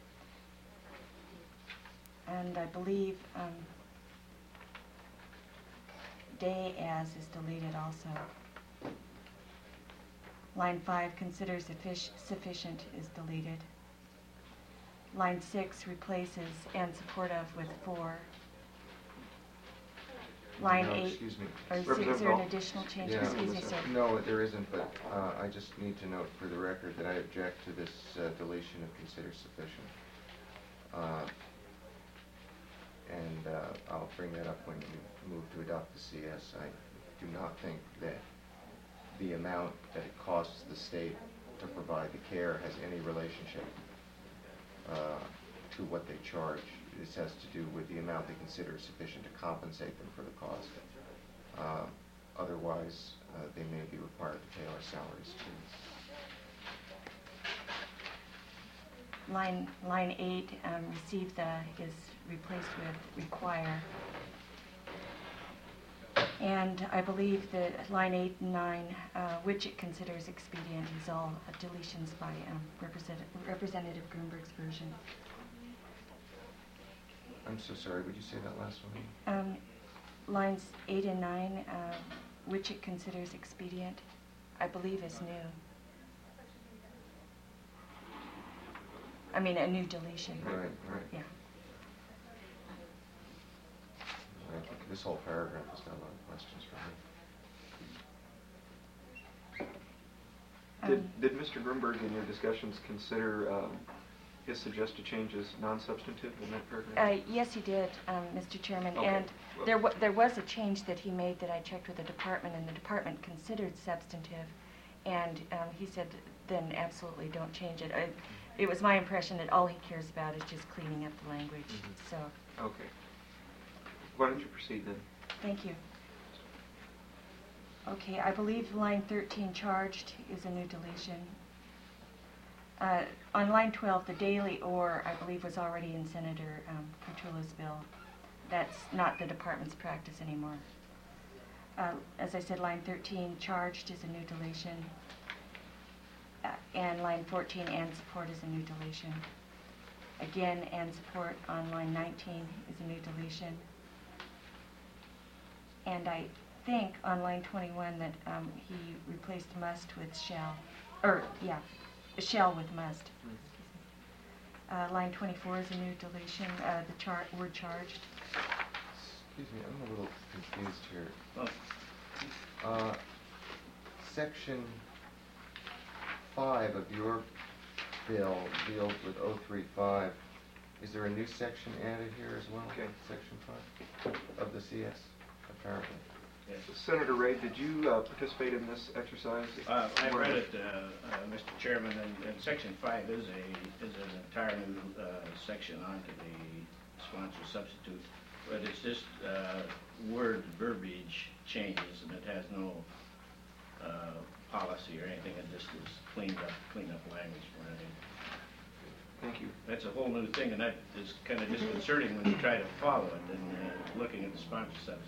And I believe day as is deleted also. Line 5, consider sufficient is deleted. Line 6 replaces and support of with 4. Line No, 8. excuse me. Is there an additional change? Yeah, Excuse me, sir. No, there isn't, but I just need to note for the record that I object to this deletion of consider sufficient. And I'll bring that up when you move to adopt the CS. I do not think that the amount that it costs the state to provide the care has any relationship to what they charge. This has to do with the amount they consider sufficient to compensate them for the cost. Otherwise, they may be required to pay our salaries too. Line 8, receive the is replaced with require. And I believe that line 8 and 9, which it considers expedient, is all deletions by Representative Grunberg's version. I'm so sorry, would you say that last one? Lines 8 and 9, which it considers expedient, I believe is new. I mean, a new deletion. Right. Yeah. Thank you. This whole paragraph has got a lot of questions for me. Did Mr. Grunberg in your discussions consider his suggested changes non-substantive in that paragraph? Yes, he did, Mr. Chairman. Okay. And there was a change that he made that I checked with the department, and the department considered substantive. And he said, then absolutely don't change it. It was my impression that all he cares about is just cleaning up the language. Mhm. So, Okay. Why don't you proceed then? thank you. Okay, I believe line 13, charged, is a new deletion. On line 12, the daily or, I believe, was already in Senator Petrula's bill. That's not the department's practice anymore. As I said, line 13, charged, is a new deletion. And line 14, and support, is a new deletion. Again, and support on line 19 is a new deletion. And I think on line 21 that he replaced must with shall. Shall with must. Line 24 is a new deletion, the word charged. Excuse me, I'm a little confused here. Section 5 of your bill deals with 035. Is there a new section added here as well? Okay. Section 5 of the CS, apparently. Senator Ray, did you participate in this exercise? I read it, Mr. Chairman, and Section 5 is an entire new section onto the sponsor substitute, but it's just word verbiage changes, and it has no policy or anything. It just is cleaned up language for anything. Thank you. That's a whole new thing, and that is kind of disconcerting when you try to follow it and looking at the sponsor substitute.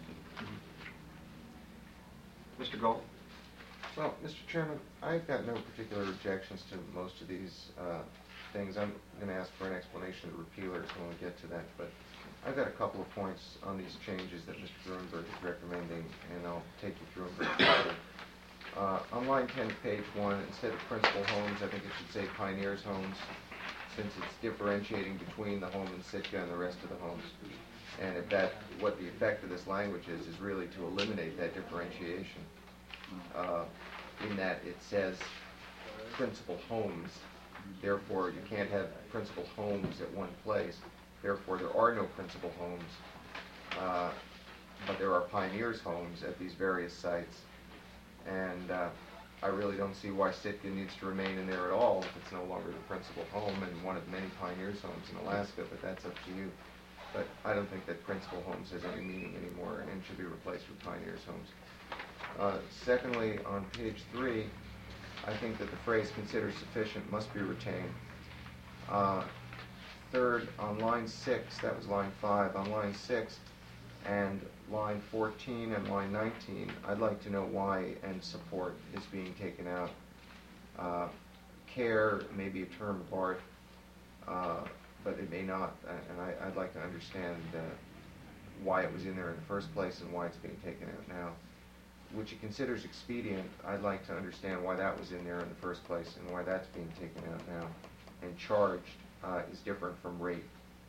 Mr. Galt? Well, Mr. Chairman, I've got no particular objections to most of these things. I'm going to ask for an explanation of the repealers when we get to that, but I've got a couple of points on these changes that Mr. Grunberg is recommending, and I'll take you through them very quickly. On line 10, page 1, instead of principal homes, I think it should say pioneers homes, since it's differentiating between the home in Sitka and the rest of the homes. And if that, what the effect of this language is really to eliminate that differentiation. In that it says principal homes, therefore you can't have principal homes at one place, therefore there are no principal homes, but there are pioneers homes at these various sites. And I really don't see why Sitka needs to remain in there at all if it's no longer the principal home and one of many pioneers homes in Alaska, but that's up to you. But I don't think that principal homes has any meaning anymore and should be replaced with pioneers homes. Secondly, on page 3, I think that the phrase "considered sufficient" must be retained. Third, on line 6, that was line 5, on line 6 and line 14 and line 19, I'd like to know why "and support" is being taken out. Care may be a term of art, but it may not, and I'd like to understand why it was in there in the first place and why it's being taken out now. Which it considers expedient, I'd like to understand why that was in there in the first place and why that's being taken out now. And charged is different from rate.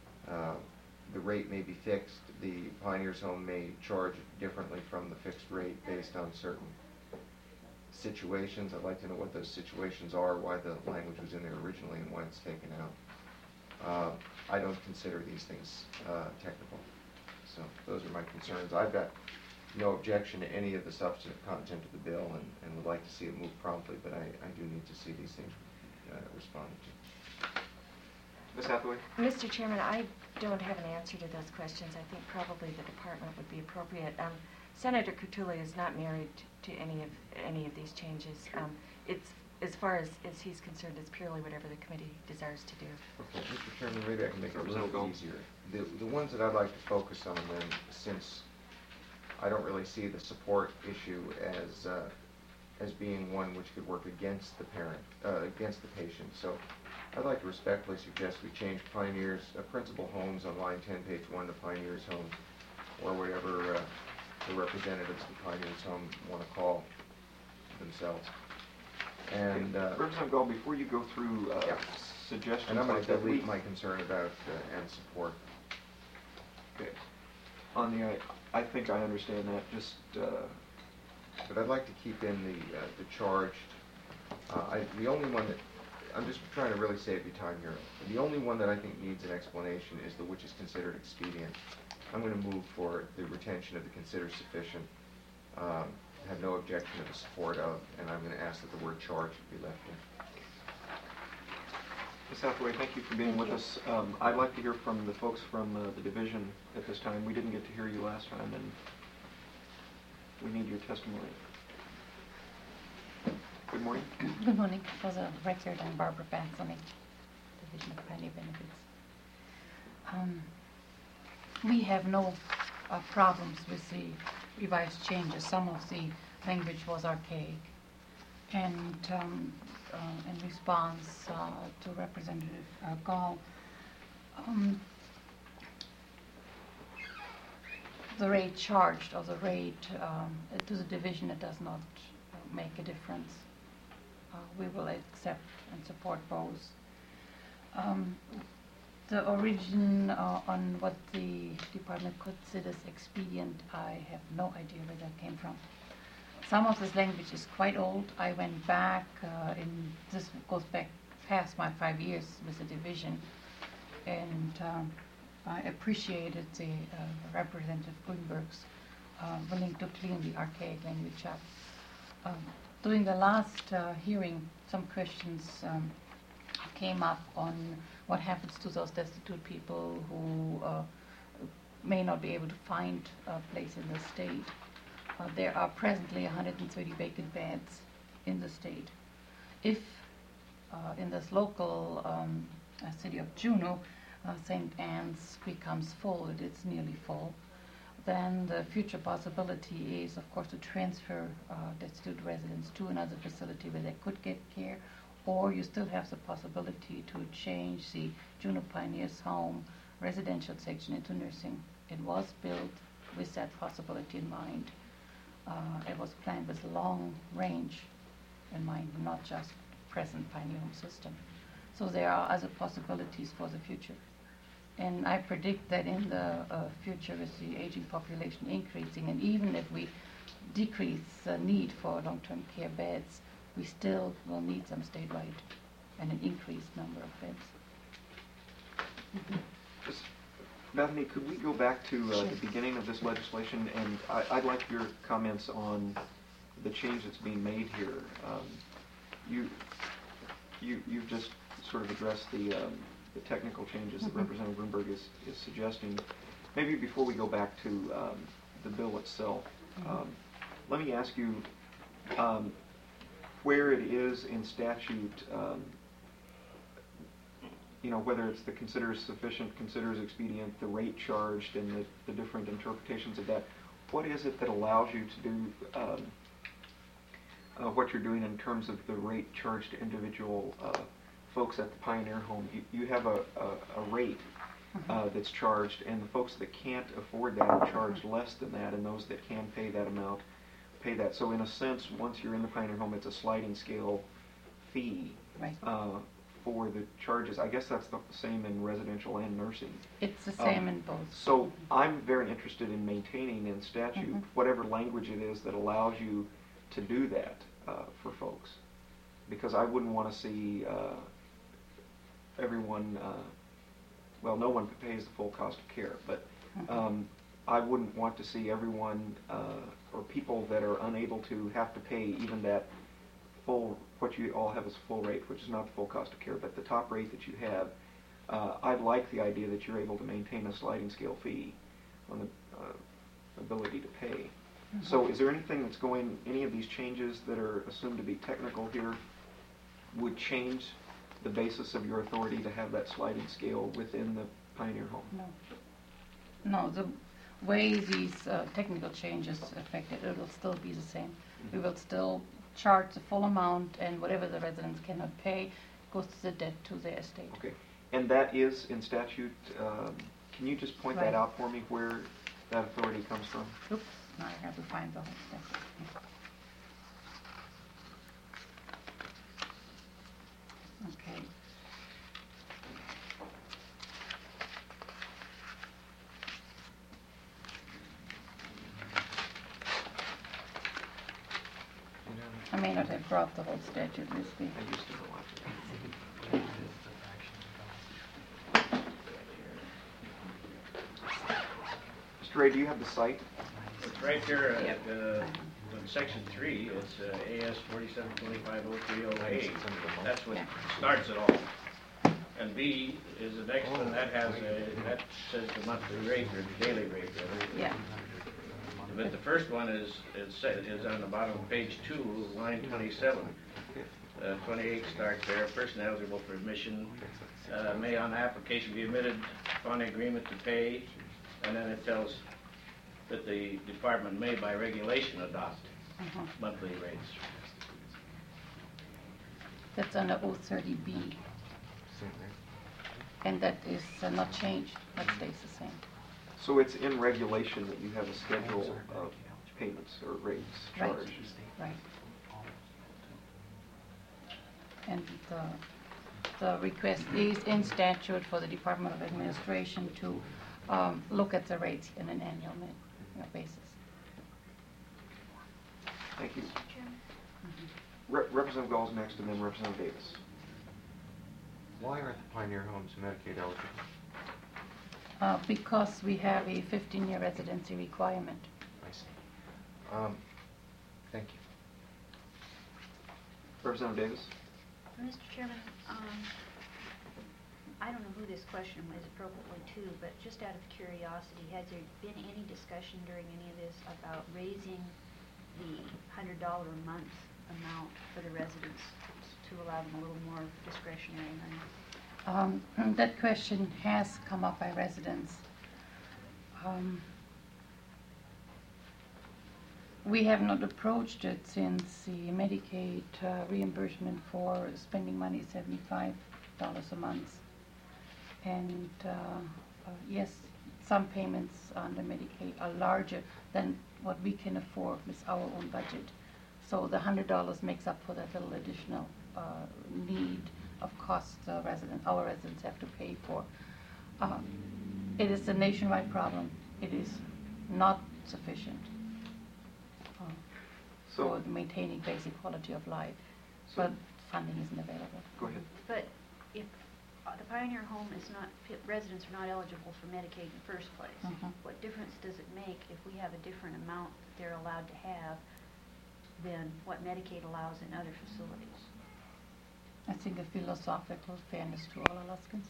The rate may be fixed. The Pioneers Home may charge differently from the fixed rate based on certain situations. I'd like to know what those situations are, why the language was in there originally and why it's taken out. I don't consider these things technical. So those are my concerns. I've got no objection to any of the substantive content of the bill and would like to see it move promptly, but I do need to see these things responded to. Ms. Hathaway? Mr. Chairman, I don't have an answer to those questions. I think probably the department would be appropriate. Senator Coutuli is not married to any of these changes. It's, as far as he's concerned, it's purely whatever the committee desires to do. Okay, Mr. Chairman, maybe I can make it a little easier. The ones that I'd like to focus on then, since I don't really see the support issue as being one which could work against the parent, against the patient. So I'd like to respectfully suggest we change Pioneers, principal homes on line 10, page 1 to Pioneers Homes, or whatever the representatives of the Pioneers Home want to call themselves. And Representative Gall, before you go through suggestions, and I'm going like to that, delete my concern about and support. Okay. On the, I think I understand that. Just. But I'd like to keep in the charged. The only one that I'm just trying to really save you time here. The only one that I think needs an explanation is the which is considered expedient. I'm going to move for the retention of the considered sufficient. Have no objection to the support of, and I'm going to ask that the word "charged" be left in. Ms. Hathaway, thank you for being with us. I'd like to hear from the folks from the division at this time. We didn't get to hear you last time, and we need your testimony. Good morning. Good morning. For the record, I'm Barbara Banzoni, Division of Pioneer Benefits. We have no problems with the revised changes. Some of the language was archaic. And in response to Representative Gall, the rate charged or the rate to the division, it does not make a difference. We will accept and support both. The origin on what the department considers expedient, I have no idea where that came from. Some of this language is quite old. I went back, this goes back past my 5 years with the division, and I appreciated the Representative Greenberg's willing to clean the archaic language up. During the last hearing, some questions came up on what happens to those destitute people who may not be able to find a place in the state. There are presently 130 vacant beds in the state. If in this local city of Juneau, St. Anne's becomes full, it's nearly full, then the future possibility is, of course, to transfer destitute residents to another facility where they could get care, or you still have the possibility to change the Juneau Pioneers Home residential section into nursing. It was built with that possibility in mind. It was planned with long range in mind, not just present Pioneer Home system. So there are other possibilities for the future. And I predict that in the future, with the aging population increasing, and even if we decrease the need for long-term care beds, we still will need them statewide and an increased number of beds. Bethany, could we go back to the beginning of this legislation? And I'd like your comments on the change that's being made here. You've just sort of addressed the technical changes that Representative Greenberg is suggesting. Maybe before we go back to the bill itself, let me ask you where it is in statute, whether it's the considers sufficient, considers expedient, the rate charged, and the different interpretations of that. What is it that allows you to do what you're doing in terms of the rate charged to individual folks at the Pioneer Home? You have a rate that's charged, and the folks that can't afford that are charged less than that, and those that can pay that amount pay that. So in a sense, once you're in the Pioneer Home, it's a sliding scale fee for the charges. I guess that's the same in residential and nursing. It's the same in both. So I'm very interested in maintaining in statute whatever language it is that allows you to do that for folks, because I wouldn't want to see everyone, no one pays the full cost of care, but I wouldn't want to see everyone or people that are unable to have to pay even that full, what you all have as full rate, which is not the full cost of care, but the top rate that you have. I'd like the idea that you're able to maintain a sliding scale fee on the ability to pay. So is there anything that's any of these changes that are assumed to be technical here would change the basis of your authority to have that sliding scale within the Pioneer Home? No, the way these technical changes affect it, it will still be the same. We will still charge the full amount, and whatever the residents cannot pay goes to the debt to their estate. Okay, and that is in statute. Can you just point that out for me, where that authority comes from? Oops, now I have to find the whole statute. Okay. I may not have brought the whole statute with me. I used to know Mr. Ray, do you have the site? It's right there at in section 3. It's AS 47250308. That's what starts it all. And B is the next one that that says the monthly rate or the daily rate. Yeah. But the first one is on the bottom of page 2, line 27. 28 starts there. Person eligible for admission may on the application be admitted upon agreement to pay, and then it tells that the department may by regulation adopt monthly rates. That's under 030B. And that is not changed. That stays the same. So it's in regulation that you have a schedule of payments or rates charged. Right. And the request is in statute for the Department of Administration to look at the rates in an annual basis. Thank you. Mr. Chairman? Representative Gall's next, and then Representative Davis. Why aren't the Pioneer homes Medicaid eligible? Because we have a 15-year residency requirement. I see. Thank you. Representative Davis. Mr. Chairman, I don't know who this question was appropriately to, but just out of curiosity, has there been any discussion during any of this about raising the $100 a month amount for the residents to allow them a little more discretionary money? That question has come up by residents. We have not approached it since the Medicaid reimbursement for spending money is $75 a month. And yes, some payments under Medicaid are larger than what we can afford with our own budget. So the $100 makes up for that little additional need of costs our residents have to pay for. It is a nationwide problem. It is not sufficient for maintaining basic quality of life, but funding isn't available. Go ahead. But if the Pioneer home is not, residents are not eligible for Medicaid in the first place, what difference does it make if we have a different amount they're allowed to have than what Medicaid allows in other facilities? I think a philosophical fairness to all Alaskans.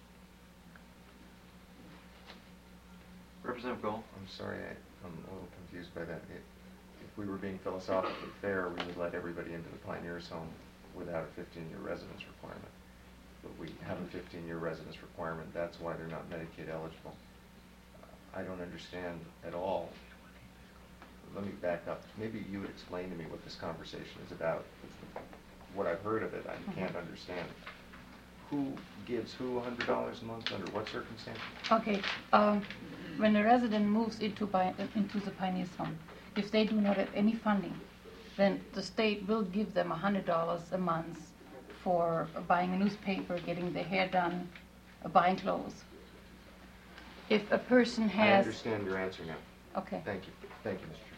Representative Gall. I'm sorry, I'm a little confused by that. If we were being philosophically fair, we would let everybody into the Pioneers home without a 15-year residence requirement. But we have a 15-year residence requirement. That's why they're not Medicaid eligible. I don't understand at all. Let me back up. Maybe you would explain to me what this conversation is about. What I've heard of it, I can't understand. Who gives who $100 a month under what circumstances? Okay, when a resident moves into the Pioneers home, if they do not have any funding, then the state will give them $100 a month for buying a newspaper, getting their hair done, buying clothes. If a person has... I understand your answer now. Okay. Thank you. Thank you, Mr. Chairman.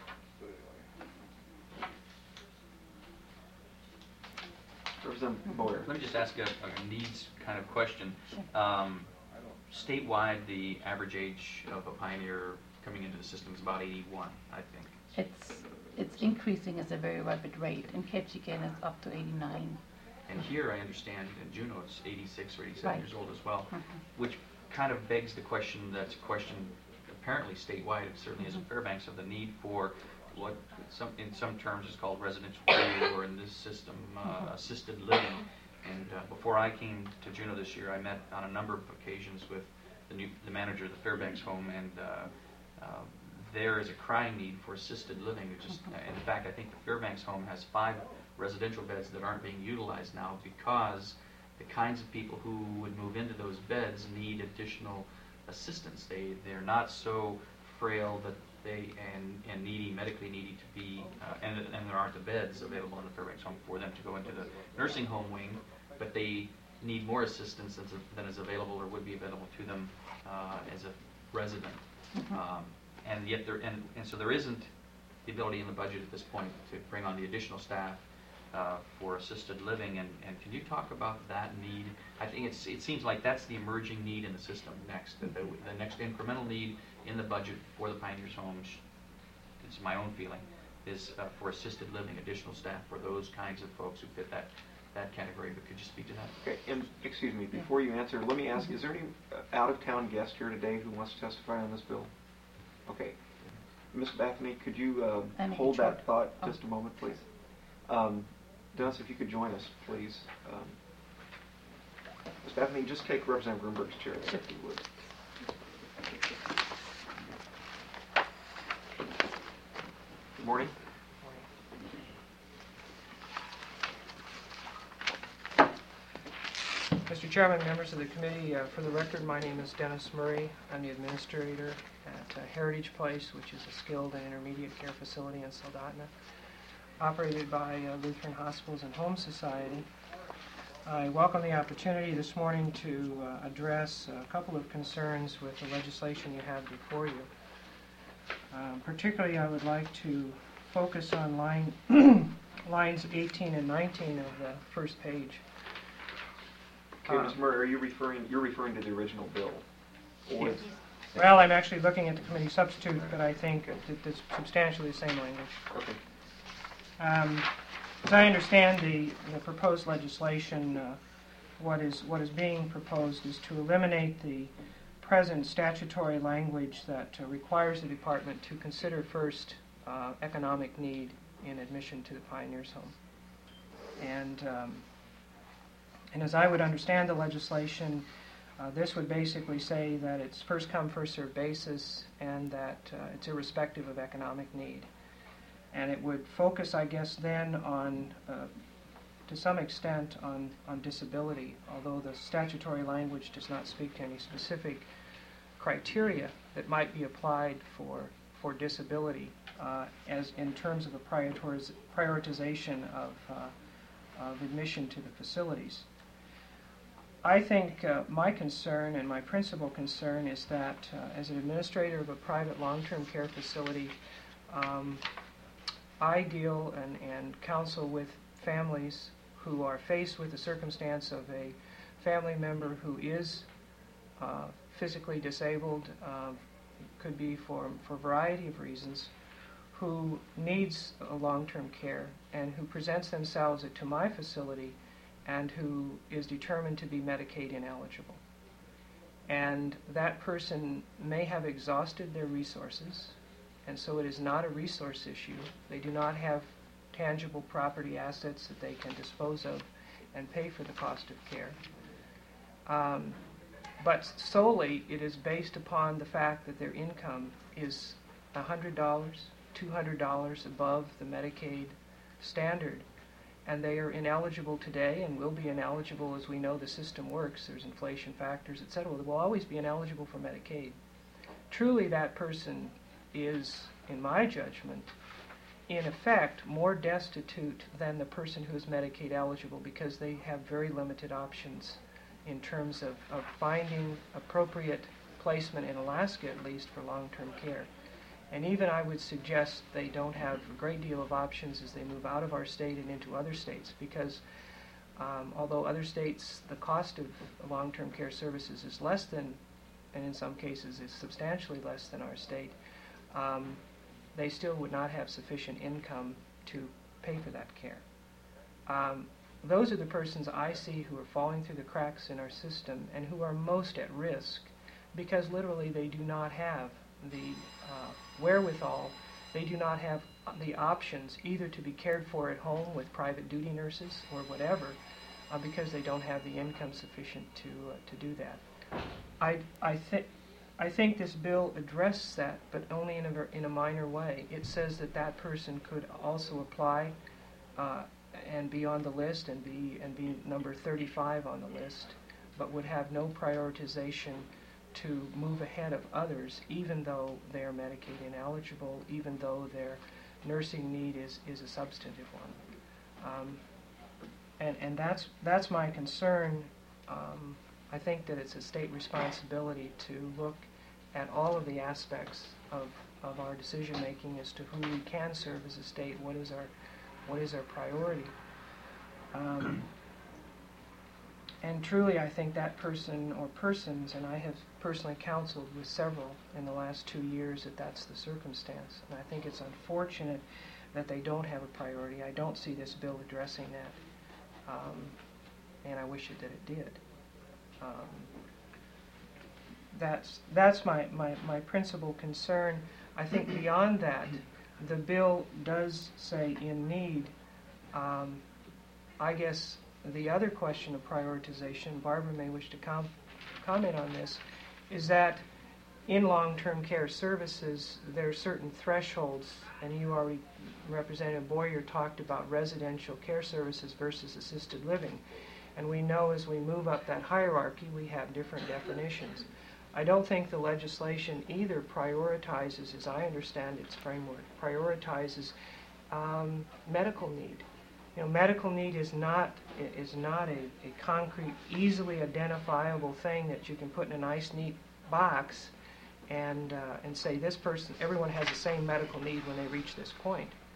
Representative Boyer. Let me just ask a needs kind of question. Statewide, the average age of a Pioneer coming into the system is about 81, I think. It's increasing at a very rapid rate. In Ketchikan, it's up to 89. And here, I understand, in Juneau, it's 86 or 87 Right. years old as well, which kind of begs the question that's a question apparently statewide, it certainly is in Fairbanks, of the need for what in some terms is called residential care, or in this system, assisted living. And before I came to Juneau this year, I met on a number of occasions with the manager of the Fairbanks home, and there is a crying need for assisted living. In fact, I think the Fairbanks home has 5 residential beds that aren't being utilized now because the kinds of people who would move into those beds need additional assistance. They're not so frail that they and needy, medically needy to be, and there aren't the beds available in the Fairbanks home for them to go into the nursing home wing, but they need more assistance than is available or would be available to them as a resident. And yet so there isn't the ability in the budget at this point to bring on the additional staff for assisted living. And can you talk about that need? I think it seems like that's the emerging need in the system next. The next incremental need in the budget for the Pioneers homes, it's my own feeling, is for assisted living, additional staff for those kinds of folks who fit that category. But could you speak to that? Okay, and excuse me, before you answer, let me ask, is there any out-of-town guest here today who wants to testify on this bill? Okay. Ms. Bethany, could you hold that thought just a moment, please? Dennis, if you could join us, please. Ms. Bethany, just take Representative Grunberg's chair there, if you would. Good morning. Mr. Chairman, members of the committee, for the record, my name is Dennis Murray. I'm the administrator at Heritage Place, which is a skilled and intermediate care facility in Soldotna, operated by Lutheran Hospitals and Home Society. I welcome the opportunity this morning to address a couple of concerns with the legislation you have before you. Particularly, I would like to focus on lines 18 and 19 of the first page. Okay, Ms. Murray, you're referring to the original bill? Or Yes. Well, I'm actually looking at the committee substitute, but I think it's substantially the same language. Okay. As I understand the proposed legislation, what is being proposed is to eliminate the present statutory language that requires the department to consider first economic need in admission to the Pioneers Home. And as I would understand the legislation, this would basically say that it's first come, first served basis, and that it's irrespective of economic need. And it would focus, I guess, then on, to some extent, on disability, although the statutory language does not speak to any specific criteria that might be applied for disability as in terms of a prioritization of admission to the facilities. I think my concern and my principal concern is that as an administrator of a private long-term care facility, I deal and counsel with families who are faced with the circumstance of a family member who is physically disabled, could be for a variety of reasons, who needs a long-term care and who presents themselves to my facility and who is determined to be Medicaid ineligible. And that person may have exhausted their resources, and so it is not a resource issue. They do not have tangible property assets that they can dispose of and pay for the cost of care. But solely it is based upon the fact that their income is $100, $200 above the Medicaid standard, and they are ineligible today and will be ineligible as we know the system works. There's inflation factors, etc. They will always be ineligible for Medicaid. Truly that person is, in my judgment, in effect more destitute than the person who is Medicaid eligible because they have very limited options in terms of finding appropriate placement in Alaska, at least, for long-term care. And even I would suggest they don't have a great deal of options as they move out of our state and into other states because although other states, the cost of long-term care services is less than, and in some cases is substantially less than our state, they still would not have sufficient income to pay for that care. Those are the persons I see who are falling through the cracks in our system and who are most at risk because literally they do not have the wherewithal, they do not have the options either to be cared for at home with private duty nurses or whatever because they don't have the income sufficient to do that. I think this bill addresses that, but only in a minor way. It says that that person could also apply and be on the list and be number 35 on the list, but would have no prioritization to move ahead of others, even though they are Medicaid ineligible, even though their nursing need is a substantive one. And that's my concern. I think that it's a state responsibility to look at all of the aspects of our decision making as to who we can serve as a state. What is our priority? And truly, I think that person or persons, and I have personally counseled with several in the last 2 years, that's the circumstance. And I think it's unfortunate that they don't have a priority. I don't see this bill addressing that, and I wish that it did. That's my principal concern. I think beyond that, the bill does say in need. I guess the other question of prioritization, Barbara may wish to comment on this, is that in long-term care services, there are certain thresholds, and you already, Representative Boyer talked about residential care services versus assisted living. And we know as we move up that hierarchy, we have different definitions. I don't think the legislation either prioritizes, as I understand its framework, prioritizes medical need. You know, medical need is not a concrete, easily identifiable thing that you can put in a nice, neat box and say this person, everyone has the same medical need when they reach this point.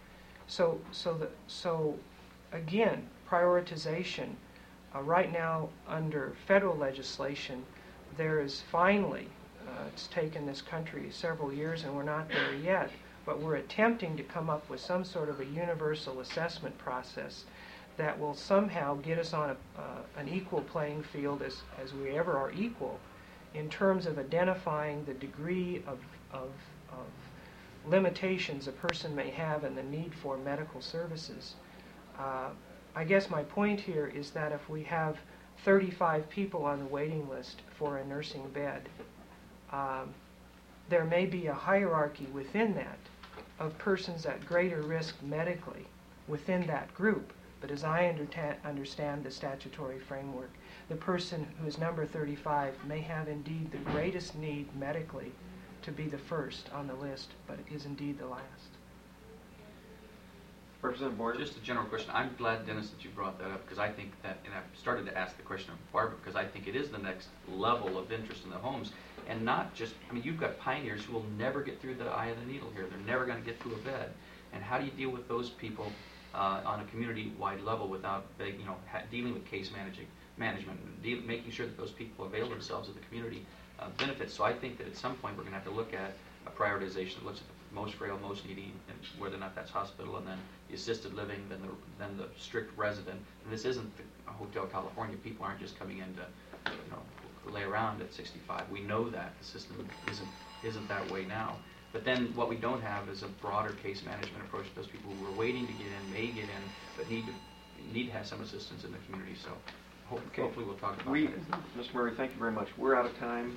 So again, prioritization. Right now, under federal legislation, there is finally, it's taken this country several years and we're not there yet, but we're attempting to come up with some sort of a universal assessment process that will somehow get us on an equal playing field as we ever are equal in terms of identifying the degree of limitations a person may have and the need for medical services. I guess my point here is that if we have 35 people on the waiting list for a nursing bed, there may be a hierarchy within that of persons at greater risk medically within that group. But as I understand the statutory framework, the person who is number 35 may have indeed the greatest need medically to be the first on the list, but is indeed the last. Representative Boyer? Just a general question. I'm glad, Dennis, that you brought that up, because I think that, and I've started to ask the question of Barbara, because I think it is the next level of interest in the homes, and not just, I mean, you've got pioneers who will never get through the eye of the needle here. They're never going to get through a bed. And how do you deal with those people on a community-wide level without, dealing with case management, making sure that those people avail themselves of the community benefits? So I think that at some point we're going to have to look at a prioritization that looks at the most frail, most needy, and whether or not that's hospital, and then the assisted living, then the strict resident. And this isn't a Hotel California. People aren't just coming in to, lay around at 65. We know that the system isn't that way now. But then what we don't have is a broader case management approach to those people who are waiting to get in, may get in, but need to have some assistance in the community. So hopefully we'll talk about that. Mr. Murray, thank you very much. We're out of time.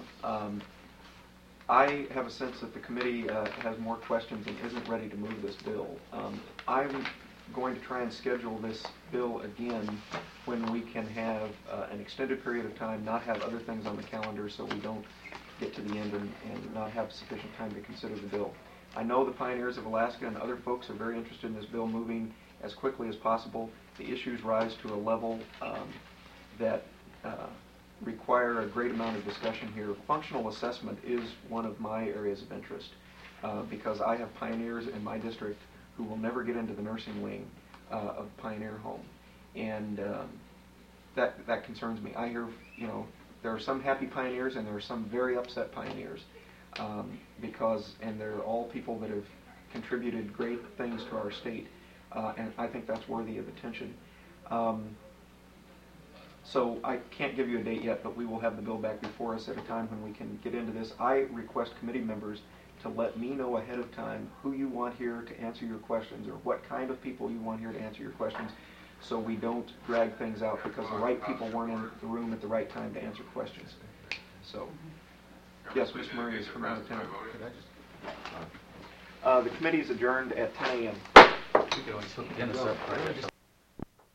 I have a sense that the committee has more questions and isn't ready to move this bill. I'm going to try and schedule this bill again when we can have an extended period of time, not have other things on the calendar so we don't get to the end and not have sufficient time to consider the bill. I know the Pioneers of Alaska and other folks are very interested in this bill moving as quickly as possible. The issues rise to a level that require a great amount of discussion here. Functional assessment is one of my areas of interest because I have pioneers in my district who will never get into the nursing wing of Pioneer Home, and that concerns me. I hear, there are some happy pioneers and there are some very upset pioneers and they're all people that have contributed great things to our state, and I think that's worthy of attention. So I can't give you a date yet, but we will have the bill back before us at a time when we can get into this. I request committee members to let me know ahead of time who you want here to answer your questions or what kind of people you want here to answer your questions, so we don't drag things out because the right people weren't in the room at the right time to answer questions. So, yes, Mr. Murray is from out of town. The committee is adjourned at 10 a.m. We could always hook Dennis up.